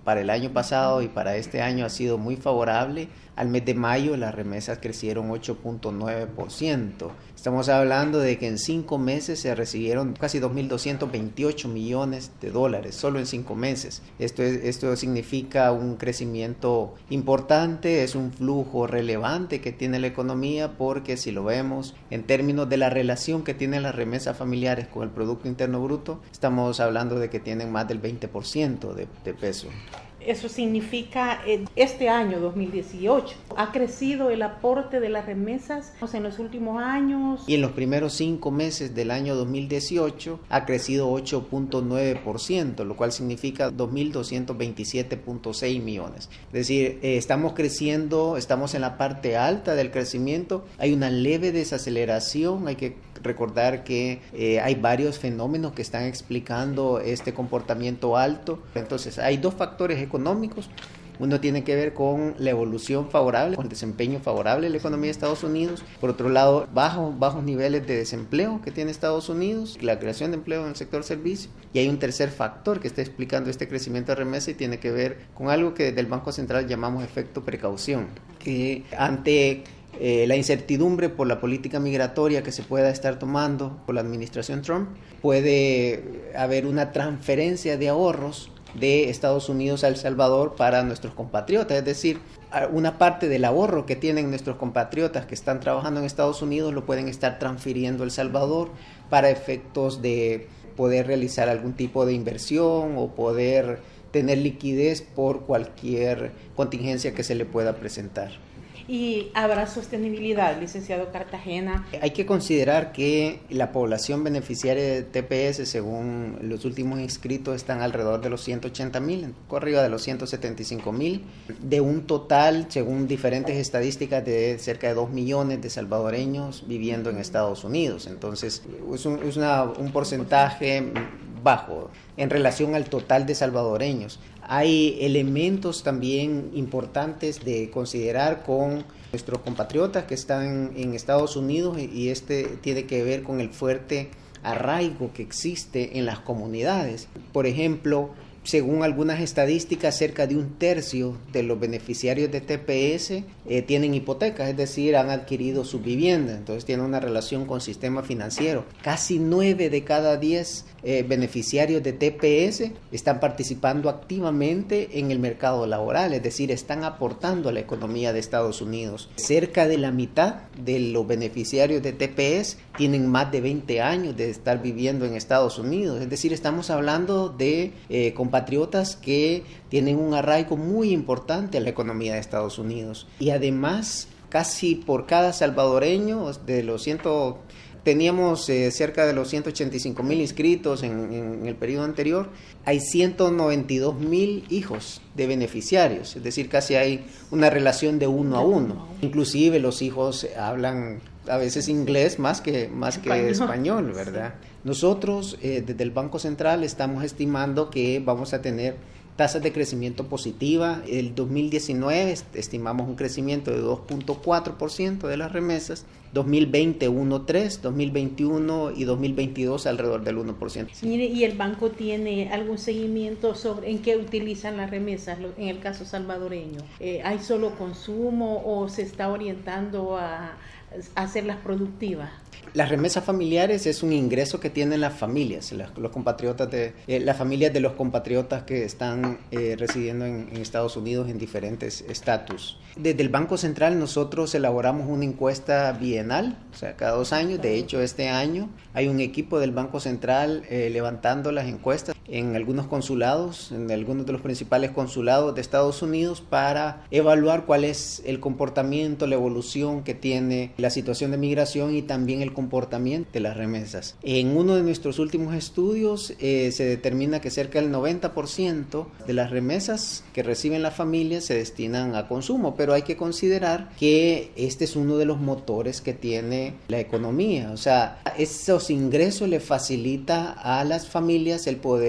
para el año pasado y para este año ha sido muy favorable. Al mes de mayo las remesas crecieron ocho punto nueve por ciento. Estamos hablando de que en cinco meses se recibieron casi dos mil doscientos veintiocho millones de dólares, solo en cinco meses. Esto, es, esto significa un crecimiento importante, es un flujo relevante que tiene la economía, porque si lo vemos en términos de la relación que tienen las remesas familiares con el Producto Interno Bruto, estamos hablando de que tienen más del veinte por ciento de, de peso. Eso significa, eh, este año dos mil dieciocho, ¿ha crecido el aporte de las remesas o sea, en los últimos años? Y en los primeros cinco meses del año dos mil dieciocho ha crecido ocho punto nueve por ciento, lo cual significa dos mil doscientos veintisiete punto seis millones. Es decir, eh, estamos creciendo, estamos en la parte alta del crecimiento, hay una leve desaceleración, hay que recordar que eh, hay varios fenómenos que están explicando este comportamiento alto. Entonces, hay dos factores económicos. Uno tiene que ver con la evolución favorable, con el desempeño favorable de la economía de Estados Unidos. Por otro lado, bajos, bajos niveles de desempleo que tiene Estados Unidos, la creación de empleo en el sector servicio. Y hay un tercer factor que está explicando este crecimiento de remesa y tiene que ver con algo que desde el Banco Central llamamos efecto precaución, que ante Eh, la incertidumbre por la política migratoria que se pueda estar tomando por la administración Trump, puede haber una transferencia de ahorros de Estados Unidos a El Salvador para nuestros compatriotas, es decir, una parte del ahorro que tienen nuestros compatriotas que están trabajando en Estados Unidos lo pueden estar transfiriendo a El Salvador para efectos de poder realizar algún tipo de inversión o poder tener liquidez por cualquier contingencia que se le pueda presentar. ¿Y habrá sostenibilidad, licenciado Cartagena? Hay que considerar que la población beneficiaria de T P S, según los últimos inscritos, están alrededor de los ciento ochenta mil, arriba de los ciento setenta y cinco mil, de un total, según diferentes estadísticas, de cerca de dos millones de salvadoreños viviendo en Estados Unidos. Entonces, es un, es una, un porcentaje bajo en relación al total de salvadoreños. Hay elementos también importantes de considerar con nuestros compatriotas que están en Estados Unidos, y este tiene que ver con el fuerte arraigo que existe en las comunidades. Por ejemplo, según algunas estadísticas, cerca de un tercio de los beneficiarios de T P S eh, tienen hipotecas, es decir, han adquirido su vivienda, entonces tienen una relación con el sistema financiero. Casi nueve de cada diez eh, beneficiarios de T P S están participando activamente en el mercado laboral, es decir, están aportando a la economía de Estados Unidos. Cerca de la mitad de los beneficiarios de T P S tienen más de veinte años de estar viviendo en Estados Unidos, es decir, estamos hablando de eh, compatriotas que tienen un arraigo muy importante a la economía de Estados Unidos. Y además, casi por cada salvadoreño, de los ciento, teníamos eh, cerca de los ciento ochenta y cinco mil inscritos en, en el periodo anterior, hay ciento noventa y dos mil hijos de beneficiarios, es decir, casi hay una relación de uno a uno. Inclusive los hijos hablan a veces inglés más que, más que español. español, ¿verdad? Sí. Nosotros, eh, desde el Banco Central, estamos estimando que vamos a tener tasas de crecimiento positiva. El dos mil diecinueve estimamos un crecimiento de dos punto cuatro por ciento de las remesas, dos mil veinte uno punto tres por ciento, dos mil veintiuno y dos mil veintidós alrededor del uno por ciento. Mire, ¿y el banco tiene algún seguimiento sobre en qué utilizan las remesas en el caso salvadoreño? Eh, ¿Hay solo consumo o se está orientando a, a hacerlas productivas? Las remesas familiares es un ingreso que tienen las familias, las, los compatriotas de, eh, las familias de los compatriotas que están eh, residiendo en, en Estados Unidos en diferentes estatus. Desde el Banco Central nosotros elaboramos una encuesta bienal, o sea, cada dos años. De hecho, este año hay un equipo del Banco Central eh, levantando las encuestas en algunos consulados, en algunos de los principales consulados de Estados Unidos, para evaluar cuál es el comportamiento, la evolución que tiene la situación de migración y también el comportamiento de las remesas. En uno de nuestros últimos estudios eh, se determina que cerca del noventa por ciento de las remesas que reciben las familias se destinan a consumo, pero hay que considerar que este es uno de los motores que tiene la economía. O sea, esos ingresos le facilita a las familias el poder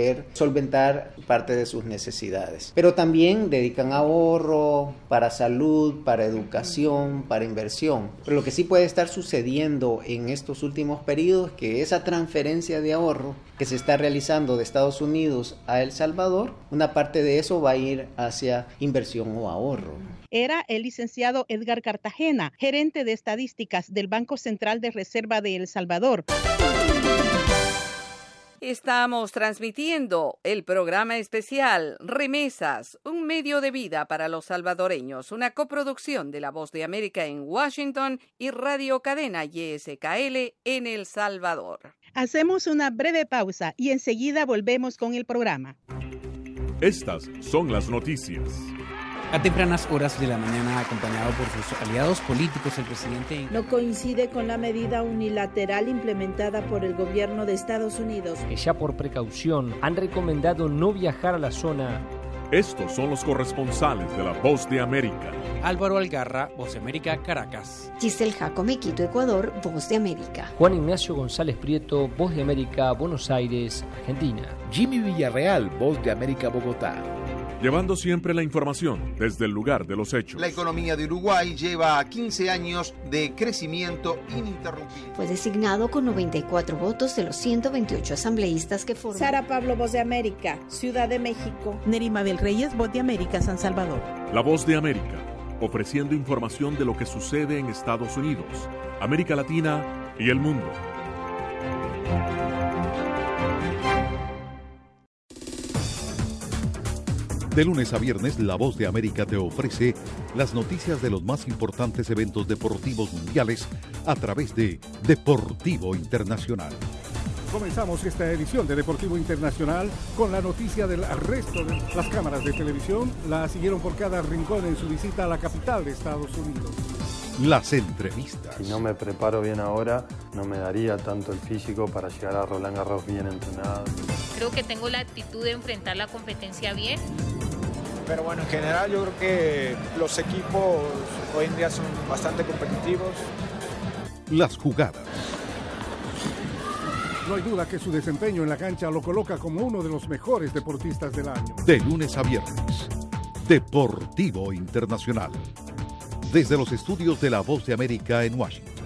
poder solventar parte de sus necesidades. Pero también dedican ahorro para salud, para educación, para inversión. Pero lo que sí puede estar sucediendo en estos últimos periodos es que esa transferencia de ahorro que se está realizando de Estados Unidos a El Salvador, una parte de eso va a ir hacia inversión o ahorro. Era el licenciado Edgar Cartagena, gerente de estadísticas del Banco Central de Reserva de El Salvador. Estamos transmitiendo el programa especial Remesas, un medio de vida para los salvadoreños, una coproducción de La Voz de América en Washington y Radio Cadena Y S K L en El Salvador. Hacemos una breve pausa y enseguida volvemos con el programa. Estas son las noticias. A tempranas horas de la mañana, acompañado por sus aliados políticos, el presidente no coincide con la medida unilateral implementada por el gobierno de Estados Unidos, que ya por precaución han recomendado no viajar a la zona. Estos son los corresponsales de La Voz de América. Álvaro Algarra, Voz de América, Caracas. Giselle Jacome, Quito, Ecuador, Voz de América. Juan Ignacio González Prieto, Voz de América, Buenos Aires, Argentina. Jimmy Villarreal, Voz de América, Bogotá. Llevando siempre la información desde el lugar de los hechos. La economía de Uruguay lleva quince años de crecimiento ininterrumpido. Fue designado con noventa y cuatro votos de los ciento veintiocho asambleístas que forman. Sara Pablo, Voz de América, Ciudad de México. Nerima Bel Reyes, Voz de América, San Salvador. La Voz de América, ofreciendo información de lo que sucede en Estados Unidos, América Latina y el mundo. De lunes a viernes, La Voz de América te ofrece las noticias de los más importantes eventos deportivos mundiales a través de Deportivo Internacional. Comenzamos esta edición de Deportivo Internacional con la noticia del arresto de las cámaras de televisión. La siguieron por cada rincón en su visita a la capital de Estados Unidos. Las entrevistas. Si no me preparo bien ahora, no me daría tanto el físico para llegar a Roland Garros bien entrenado. Creo que tengo la actitud de enfrentar la competencia bien. Pero bueno, en general yo creo que los equipos hoy en día son bastante competitivos. Las jugadas. No hay duda que su desempeño en la cancha lo coloca como uno de los mejores deportistas del año. De lunes a viernes, Deportivo Internacional. Desde los estudios de La Voz de América en Washington.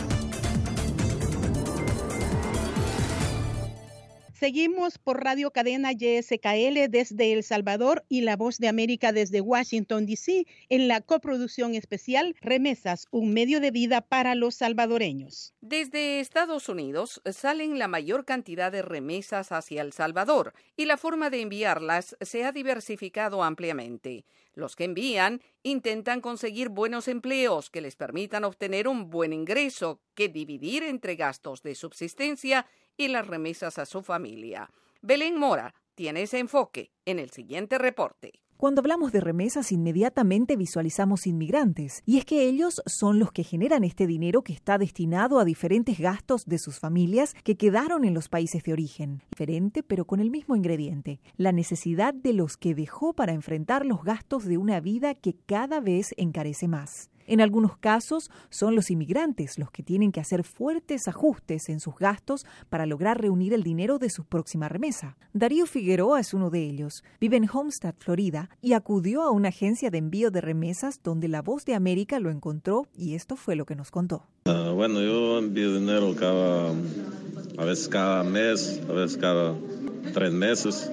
Seguimos por Radio Cadena Y S K L desde El Salvador y La Voz de América desde Washington, D C en la coproducción especial Remesas, un medio de vida para los salvadoreños. Desde Estados Unidos salen la mayor cantidad de remesas hacia El Salvador y la forma de enviarlas se ha diversificado ampliamente. Los que envían intentan conseguir buenos empleos que les permitan obtener un buen ingreso que dividir entre gastos de subsistencia y las remesas a su familia. Belén Mora tiene ese enfoque en el siguiente reporte. Cuando hablamos de remesas, inmediatamente visualizamos inmigrantes, y es que ellos son los que generan este dinero que está destinado a diferentes gastos de sus familias que quedaron en los países de origen. Diferente, pero con el mismo ingrediente, la necesidad de los que dejó para enfrentar los gastos de una vida que cada vez encarece más. En algunos casos, son los inmigrantes los que tienen que hacer fuertes ajustes en sus gastos para lograr reunir el dinero de su próxima remesa. Darío Figueroa es uno de ellos. Vive en Homestead, Florida, y acudió a una agencia de envío de remesas donde La Voz de América lo encontró, y esto fue lo que nos contó. Uh, bueno, yo envío dinero cada, a veces cada mes, a veces cada tres meses.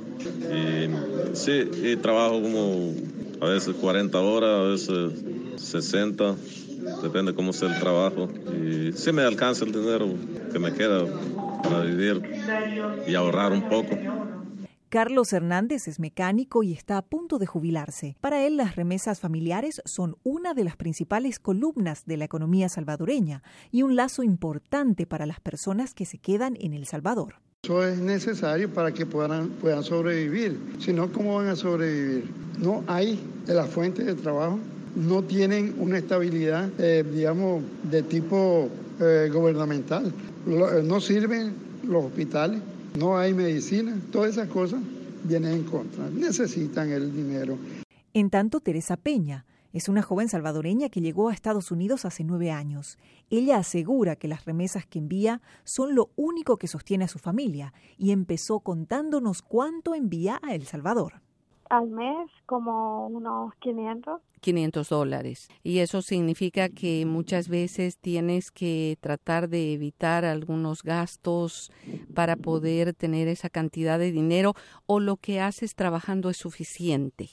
Y sí, y trabajo como a veces cuarenta horas, a veces sesenta, depende cómo sea el trabajo. Y sí me alcanza el dinero que me queda para vivir y ahorrar un poco. Carlos Hernández es mecánico y está a punto de jubilarse. Para él, las remesas familiares son una de las principales columnas de la economía salvadoreña y un lazo importante para las personas que se quedan en El Salvador. Eso es necesario para que puedan, puedan sobrevivir. Si no, ¿cómo van a sobrevivir? No hay de la fuente de trabajo. No tienen una estabilidad, eh, digamos, de tipo eh, gubernamental. Lo, no sirven los hospitales, no hay medicina, todas esas cosas vienen en contra. Necesitan el dinero. En tanto, Teresa Peña Es una joven salvadoreña que llegó a Estados Unidos hace nueve años. Ella asegura que las remesas que envía son lo único que sostiene a su familia y empezó contándonos cuánto envía a El Salvador. Al mes, como unos quinientos. quinientos dólares. Y eso significa que muchas veces tienes que tratar de evitar algunos gastos para poder tener esa cantidad de dinero, o lo que haces trabajando es suficiente.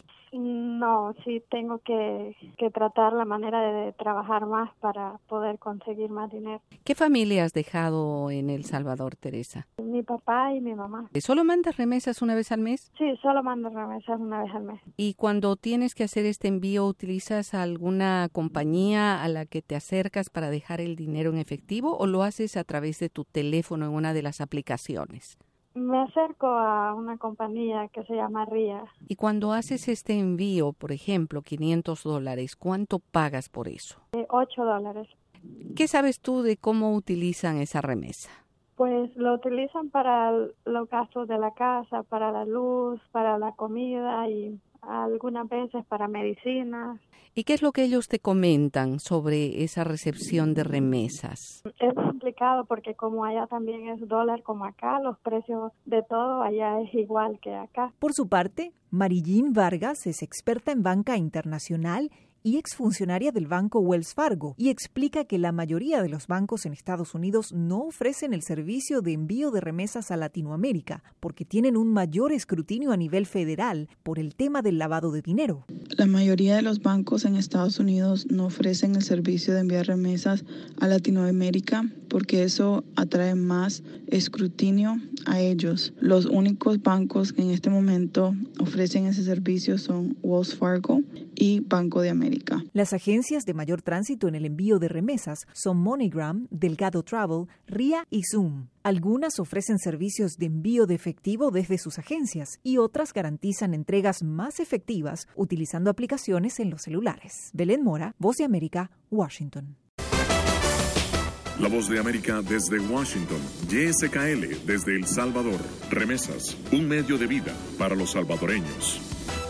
No, sí tengo que, que tratar la manera de trabajar más para poder conseguir más dinero. ¿Qué familia has dejado en El Salvador, Teresa? Mi papá y mi mamá. ¿Solo mandas remesas una vez al mes? Sí, solo mando remesas una vez al mes. ¿Y cuando tienes que hacer este envío, utilizas alguna compañía a la que te acercas para dejar el dinero en efectivo, o lo haces a través de tu teléfono en una de las aplicaciones? Me acerco a una compañía que se llama Ria. Y cuando haces este envío, por ejemplo, quinientos dólares, ¿cuánto pagas por eso? Eh, ocho dólares. ¿Qué sabes tú de cómo utilizan esa remesa? Pues lo utilizan para los gastos de la casa, para la luz, para la comida y algunas veces para medicinas. ¿Y qué es lo que ellos te comentan sobre esa recepción de remesas? Es complicado porque como allá también es dólar como acá, los precios de todo allá es igual que acá. Por su parte, Marillín Vargas es experta en banca internacional y exfuncionaria del banco Wells Fargo, y explica que la mayoría de los bancos en Estados Unidos no ofrecen el servicio de envío de remesas a Latinoamérica porque tienen un mayor escrutinio a nivel federal por el tema del lavado de dinero. La mayoría de los bancos en Estados Unidos no ofrecen el servicio de enviar remesas a Latinoamérica porque eso atrae más escrutinio a ellos. Los únicos bancos que en este momento ofrecen ese servicio son Wells Fargo y Banco de América. Las agencias de mayor tránsito en el envío de remesas son MoneyGram, Delgado Travel, Ria y Zoom. Algunas ofrecen servicios de envío de efectivo desde sus agencias y otras garantizan entregas más efectivas utilizando aplicaciones en los celulares. Belén Mora, Voz de América, Washington. La Voz de América desde Washington, Y S K L desde El Salvador. Remesas, un medio de vida para los salvadoreños.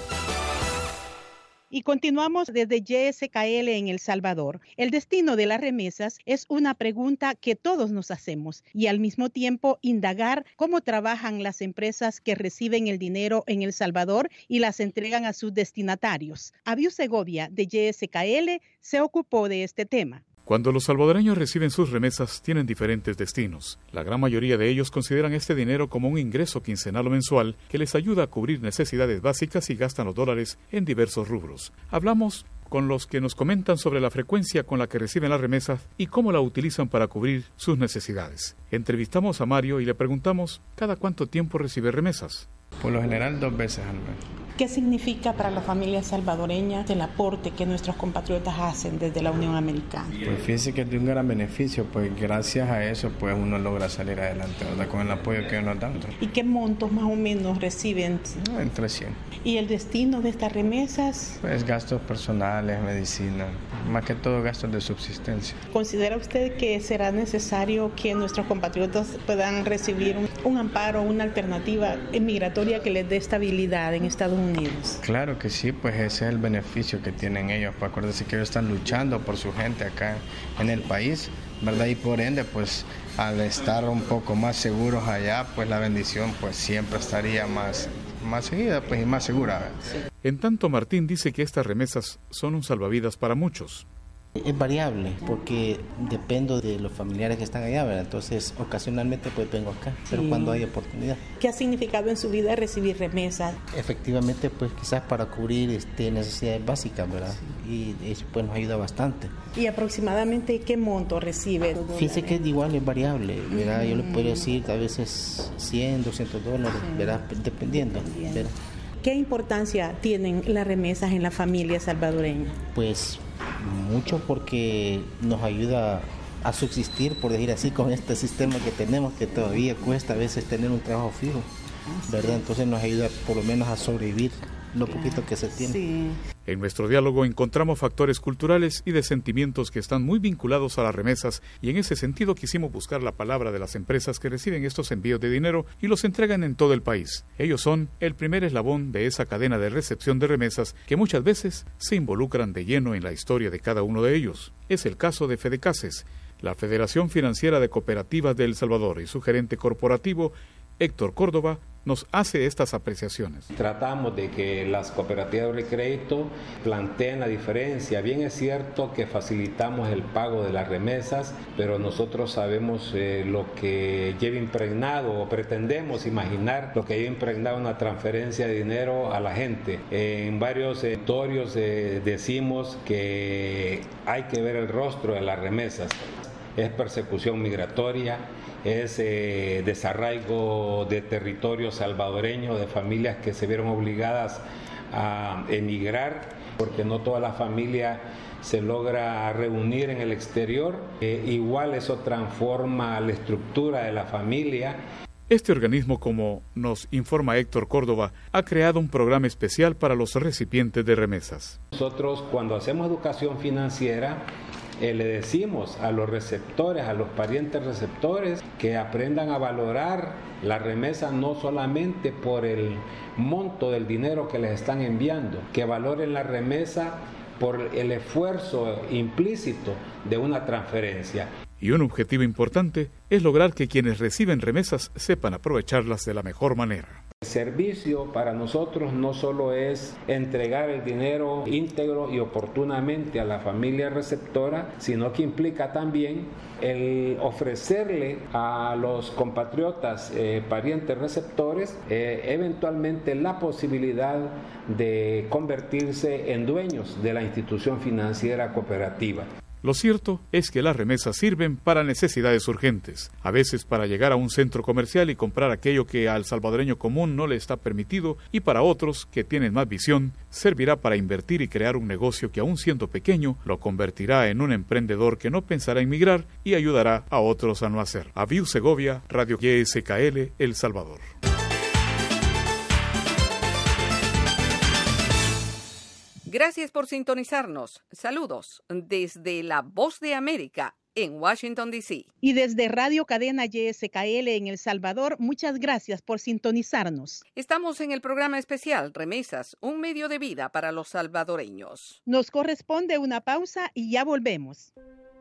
Y continuamos desde Y S K L en El Salvador. El destino de las remesas es una pregunta que todos nos hacemos y al mismo tiempo indagar cómo trabajan las empresas que reciben el dinero en El Salvador y las entregan a sus destinatarios. Abiu Segovia de Y S K L se ocupó de este tema. Cuando los salvadoreños reciben sus remesas, tienen diferentes destinos. La gran mayoría de ellos consideran este dinero como un ingreso quincenal o mensual que les ayuda a cubrir necesidades básicas y gastan los dólares en diversos rubros. Hablamos con los que nos comentan sobre la frecuencia con la que reciben las remesas y cómo la utilizan para cubrir sus necesidades. Entrevistamos a Mario y le preguntamos cada cuánto tiempo recibe remesas. Por lo general, dos veces al mes. ¿Qué significa para la familia salvadoreña el aporte que nuestros compatriotas hacen desde la Unión Americana? Pues fíjese que es de un gran beneficio, pues gracias a eso pues uno logra salir adelante, ¿verdad? Con el apoyo que nos dan. ¿Y qué montos más o menos reciben? No, entre cien. ¿Y el destino de estas remesas? Pues gastos personales, medicina, más que todo gastos de subsistencia. ¿Considera usted que será necesario que nuestros compatriotas puedan recibir un, un amparo, una alternativa migratoria que les dé estabilidad en Estados Unidos? Claro que sí, pues ese es el beneficio que tienen ellos. Pues acuérdense que ellos están luchando por su gente acá en el país, ¿verdad? Y por ende, pues al estar un poco más seguros allá, pues la bendición pues siempre estaría más, más seguida, pues y más segura. En tanto, Martín dice que estas remesas son un salvavidas para muchos. Es variable porque dependo de los familiares que están allá, ¿verdad? Entonces ocasionalmente pues vengo acá, pero sí, cuando hay oportunidad. ¿Qué ha significado en su vida recibir remesas? Efectivamente pues quizás para cubrir este, necesidades básicas, ¿verdad? Sí. Y eso pues nos ayuda bastante. ¿Y aproximadamente qué monto recibe? Fíjese que es igual, es variable, ¿verdad? Mm. Yo le puedo decir a veces cien, doscientos dólares, ¿verdad? Dependiendo, ¿verdad? ¿Qué importancia tienen las remesas en la familia salvadoreña? Pues mucho, porque nos ayuda a subsistir, por decir así, con este sistema que tenemos, que todavía cuesta a veces tener un trabajo fijo, ¿verdad? Entonces nos ayuda por lo menos a sobrevivir lo poquito que se tiene. Sí. En nuestro diálogo encontramos factores culturales y de sentimientos que están muy vinculados a las remesas, y en ese sentido quisimos buscar la palabra de las empresas que reciben estos envíos de dinero y los entregan en todo el país. Ellos son el primer eslabón de esa cadena de recepción de remesas que muchas veces se involucran de lleno en la historia de cada uno de ellos. Es el caso de Fedecases, la Federación Financiera de Cooperativas de El Salvador, y su gerente corporativo, Héctor Córdoba, nos hace estas apreciaciones. Tratamos de que las cooperativas de crédito planteen la diferencia. Bien es cierto que facilitamos el pago de las remesas, pero nosotros sabemos eh, lo que lleva impregnado, o pretendemos imaginar lo que lleva impregnado una transferencia de dinero a la gente. Eh, en varios editorios eh, decimos que hay que ver el rostro de las remesas. Es persecución migratoria, es eh, desarraigo de territorio salvadoreño, de familias que se vieron obligadas a emigrar, porque no toda la familia se logra reunir en el exterior. Eh, igual eso transforma la estructura de la familia. Este organismo, como nos informa Héctor Córdoba, ha creado un programa especial para los recipientes de remesas. Nosotros, cuando hacemos educación financiera, Eh, le decimos a los receptores, a los parientes receptores, que aprendan a valorar la remesa no solamente por el monto del dinero que les están enviando, que valoren la remesa por el esfuerzo implícito de una transferencia. Y un objetivo importante es lograr que quienes reciben remesas sepan aprovecharlas de la mejor manera. El servicio para nosotros no solo es entregar el dinero íntegro y oportunamente a la familia receptora, sino que implica también el ofrecerle a los compatriotas eh, parientes receptores eh, eventualmente la posibilidad de convertirse en dueños de la institución financiera cooperativa. Lo cierto es que las remesas sirven para necesidades urgentes, a veces para llegar a un centro comercial y comprar aquello que al salvadoreño común no le está permitido, y para otros, que tienen más visión, servirá para invertir y crear un negocio que, aun siendo pequeño, lo convertirá en un emprendedor que no pensará en migrar y ayudará a otros a no hacer. Abiu Segovia, Radio Y S K L, El Salvador. Gracias por sintonizarnos. Saludos desde La Voz de América en Washington, D C Y desde Radio Cadena Y S K L en El Salvador, muchas gracias por sintonizarnos. Estamos en el programa especial Remesas, un medio de vida para los salvadoreños. Nos corresponde una pausa y ya volvemos.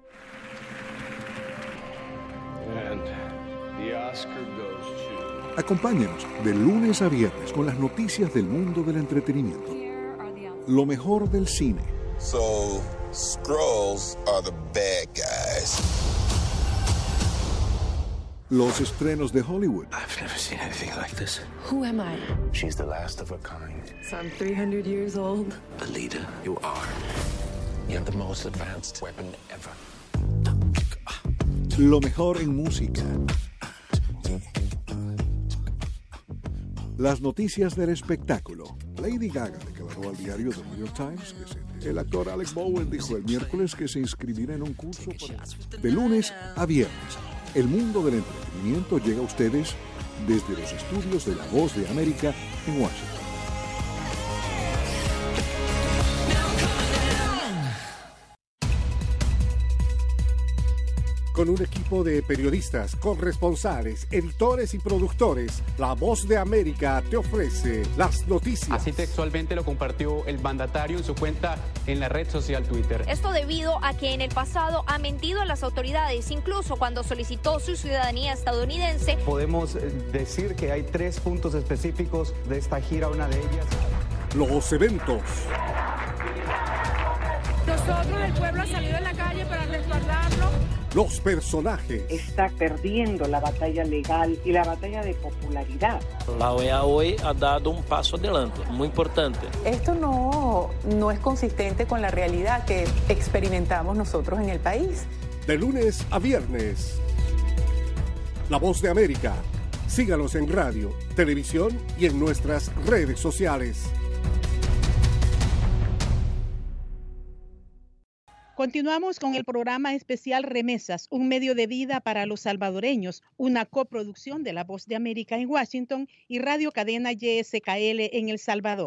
And the Oscar goes to... Acompáñenos de lunes a viernes con las noticias del mundo del entretenimiento. Lo mejor del cine. So, Skrulls are the bad guys. Los estrenos de Hollywood. I've never seen anything like this. Who am I? She's the last of her kind. So I'm three hundred years old. The leader you are. You have the most advanced weapon ever. Lo mejor en música. Las noticias del espectáculo. Lady Gaga declaró al diario The New York Times que se... el actor Alec Bowen dijo el miércoles que se inscribirá en un curso para... De lunes a viernes, el mundo del entretenimiento llega a ustedes desde los estudios de La Voz de América en Washington. Con un equipo de periodistas, corresponsales, editores y productores, La Voz de América te ofrece las noticias. Así textualmente lo compartió el mandatario en su cuenta en la red social Twitter. Esto debido a que en el pasado ha mentido a las autoridades, incluso cuando solicitó su ciudadanía estadounidense. Podemos decir que hay tres puntos específicos de esta gira, una de ellas. Los eventos. Nosotros, el pueblo, ha salido en la calle para respaldarlo. Los personajes. Está perdiendo la batalla legal y la batalla de popularidad. La O E A hoy ha dado un paso adelante, muy importante. Esto no, no es consistente con la realidad que experimentamos nosotros en el país. De lunes a viernes. La Voz de América. Síganos en radio, televisión y en nuestras redes sociales. Continuamos con el programa especial Remesas, un medio de vida para los salvadoreños, una coproducción de La Voz de América en Washington y Radio Cadena Y S K L en El Salvador.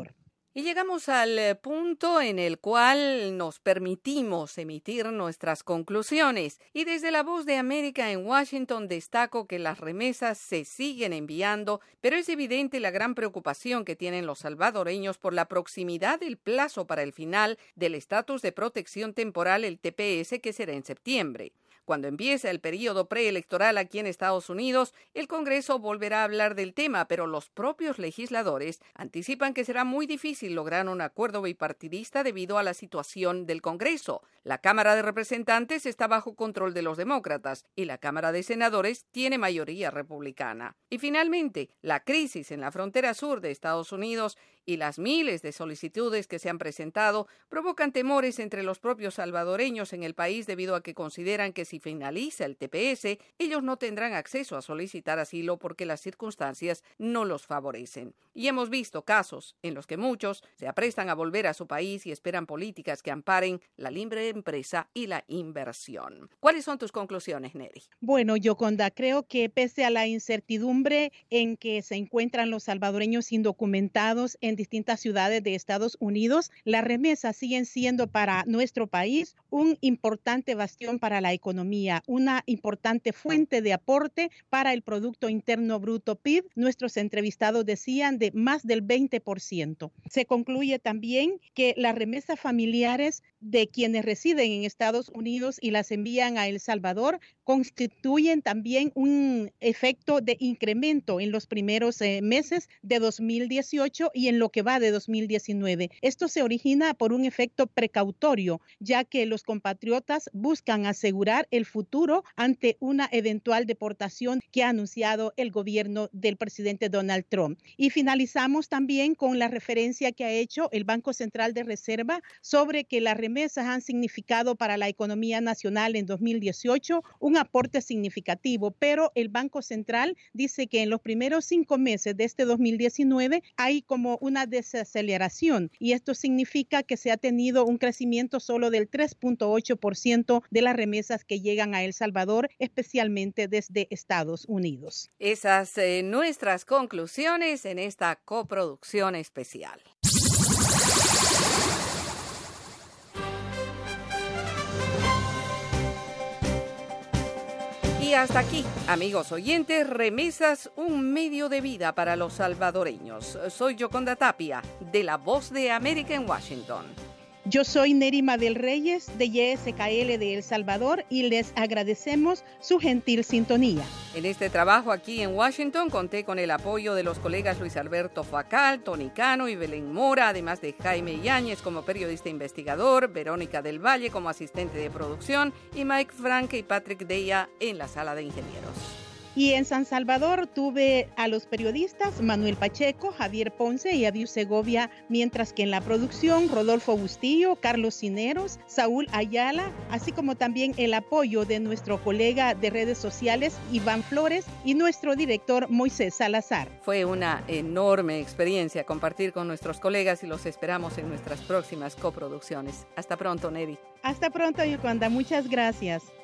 Y llegamos al punto en el cual nos permitimos emitir nuestras conclusiones. Y desde La Voz de América en Washington destaco que las remesas se siguen enviando, pero es evidente la gran preocupación que tienen los salvadoreños por la proximidad del plazo para el final del estatus de protección temporal, el T P S, que será en septiembre. Cuando empiece el periodo preelectoral aquí en Estados Unidos, el Congreso volverá a hablar del tema, pero los propios legisladores anticipan que será muy difícil lograr un acuerdo bipartidista debido a la situación del Congreso. La Cámara de Representantes está bajo control de los demócratas y la Cámara de Senadores tiene mayoría republicana. Y finalmente, la crisis en la frontera sur de Estados Unidos y las miles de solicitudes que se han presentado provocan temores entre los propios salvadoreños en el país debido a que consideran que si finaliza el T P S, ellos no tendrán acceso a solicitar asilo porque las circunstancias no los favorecen. Y hemos visto casos en los que muchos se aprestan a volver a su país y esperan políticas que amparen la libre empresa y la inversión. ¿Cuáles son tus conclusiones, Neri? Bueno, Yoconda, creo que pese a la incertidumbre en que se encuentran los salvadoreños indocumentados en distintas ciudades de Estados Unidos, las remesas siguen siendo para nuestro país un importante bastión para la economía, una importante fuente de aporte para el Producto Interno Bruto P I B. Nuestros entrevistados decían de más del veinte por ciento. Se concluye también que las remesas familiares de quienes residen en Estados Unidos y las envían a El Salvador constituyen también un efecto de incremento en los primeros eh, meses de dos mil dieciocho y en lo que va de dos mil diecinueve. Esto se origina por un efecto precautorio, ya que los compatriotas buscan asegurar el futuro ante una eventual deportación que ha anunciado el gobierno del presidente Donald Trump. Y finalizamos también con la referencia que ha hecho el Banco Central de Reserva sobre que las remesas han significado para la economía nacional en dos mil dieciocho un aporte significativo, pero el Banco Central dice que en los primeros cinco meses de este dos mil diecinueve hay como una desaceleración y esto significa que se ha tenido un crecimiento solo del tres punto ocho por ciento de las remesas que llegan a El Salvador, especialmente desde Estados Unidos. Esas eh, nuestras conclusiones en esta coproducción especial. Y hasta aquí, amigos oyentes, Remesas, un medio de vida para los salvadoreños. Soy Yoconda Tapia, de La Voz de América en Washington. Yo soy Nerima del Reyes, de Y S K L de El Salvador, y les agradecemos su gentil sintonía. En este trabajo aquí en Washington conté con el apoyo de los colegas Luis Alberto Facal, Tony Cano y Belén Mora, además de Jaime Yáñez como periodista investigador, Verónica del Valle como asistente de producción y Mike Franke y Patrick Deya en la sala de ingenieros. Y en San Salvador tuve a los periodistas Manuel Pacheco, Javier Ponce y Abiu Segovia, mientras que en la producción Rodolfo Bustillo, Carlos Cineros, Saúl Ayala, así como también el apoyo de nuestro colega de redes sociales Iván Flores y nuestro director Moisés Salazar. Fue una enorme experiencia compartir con nuestros colegas y los esperamos en nuestras próximas coproducciones. Hasta pronto, Neri. Hasta pronto, Yoconda. Muchas gracias.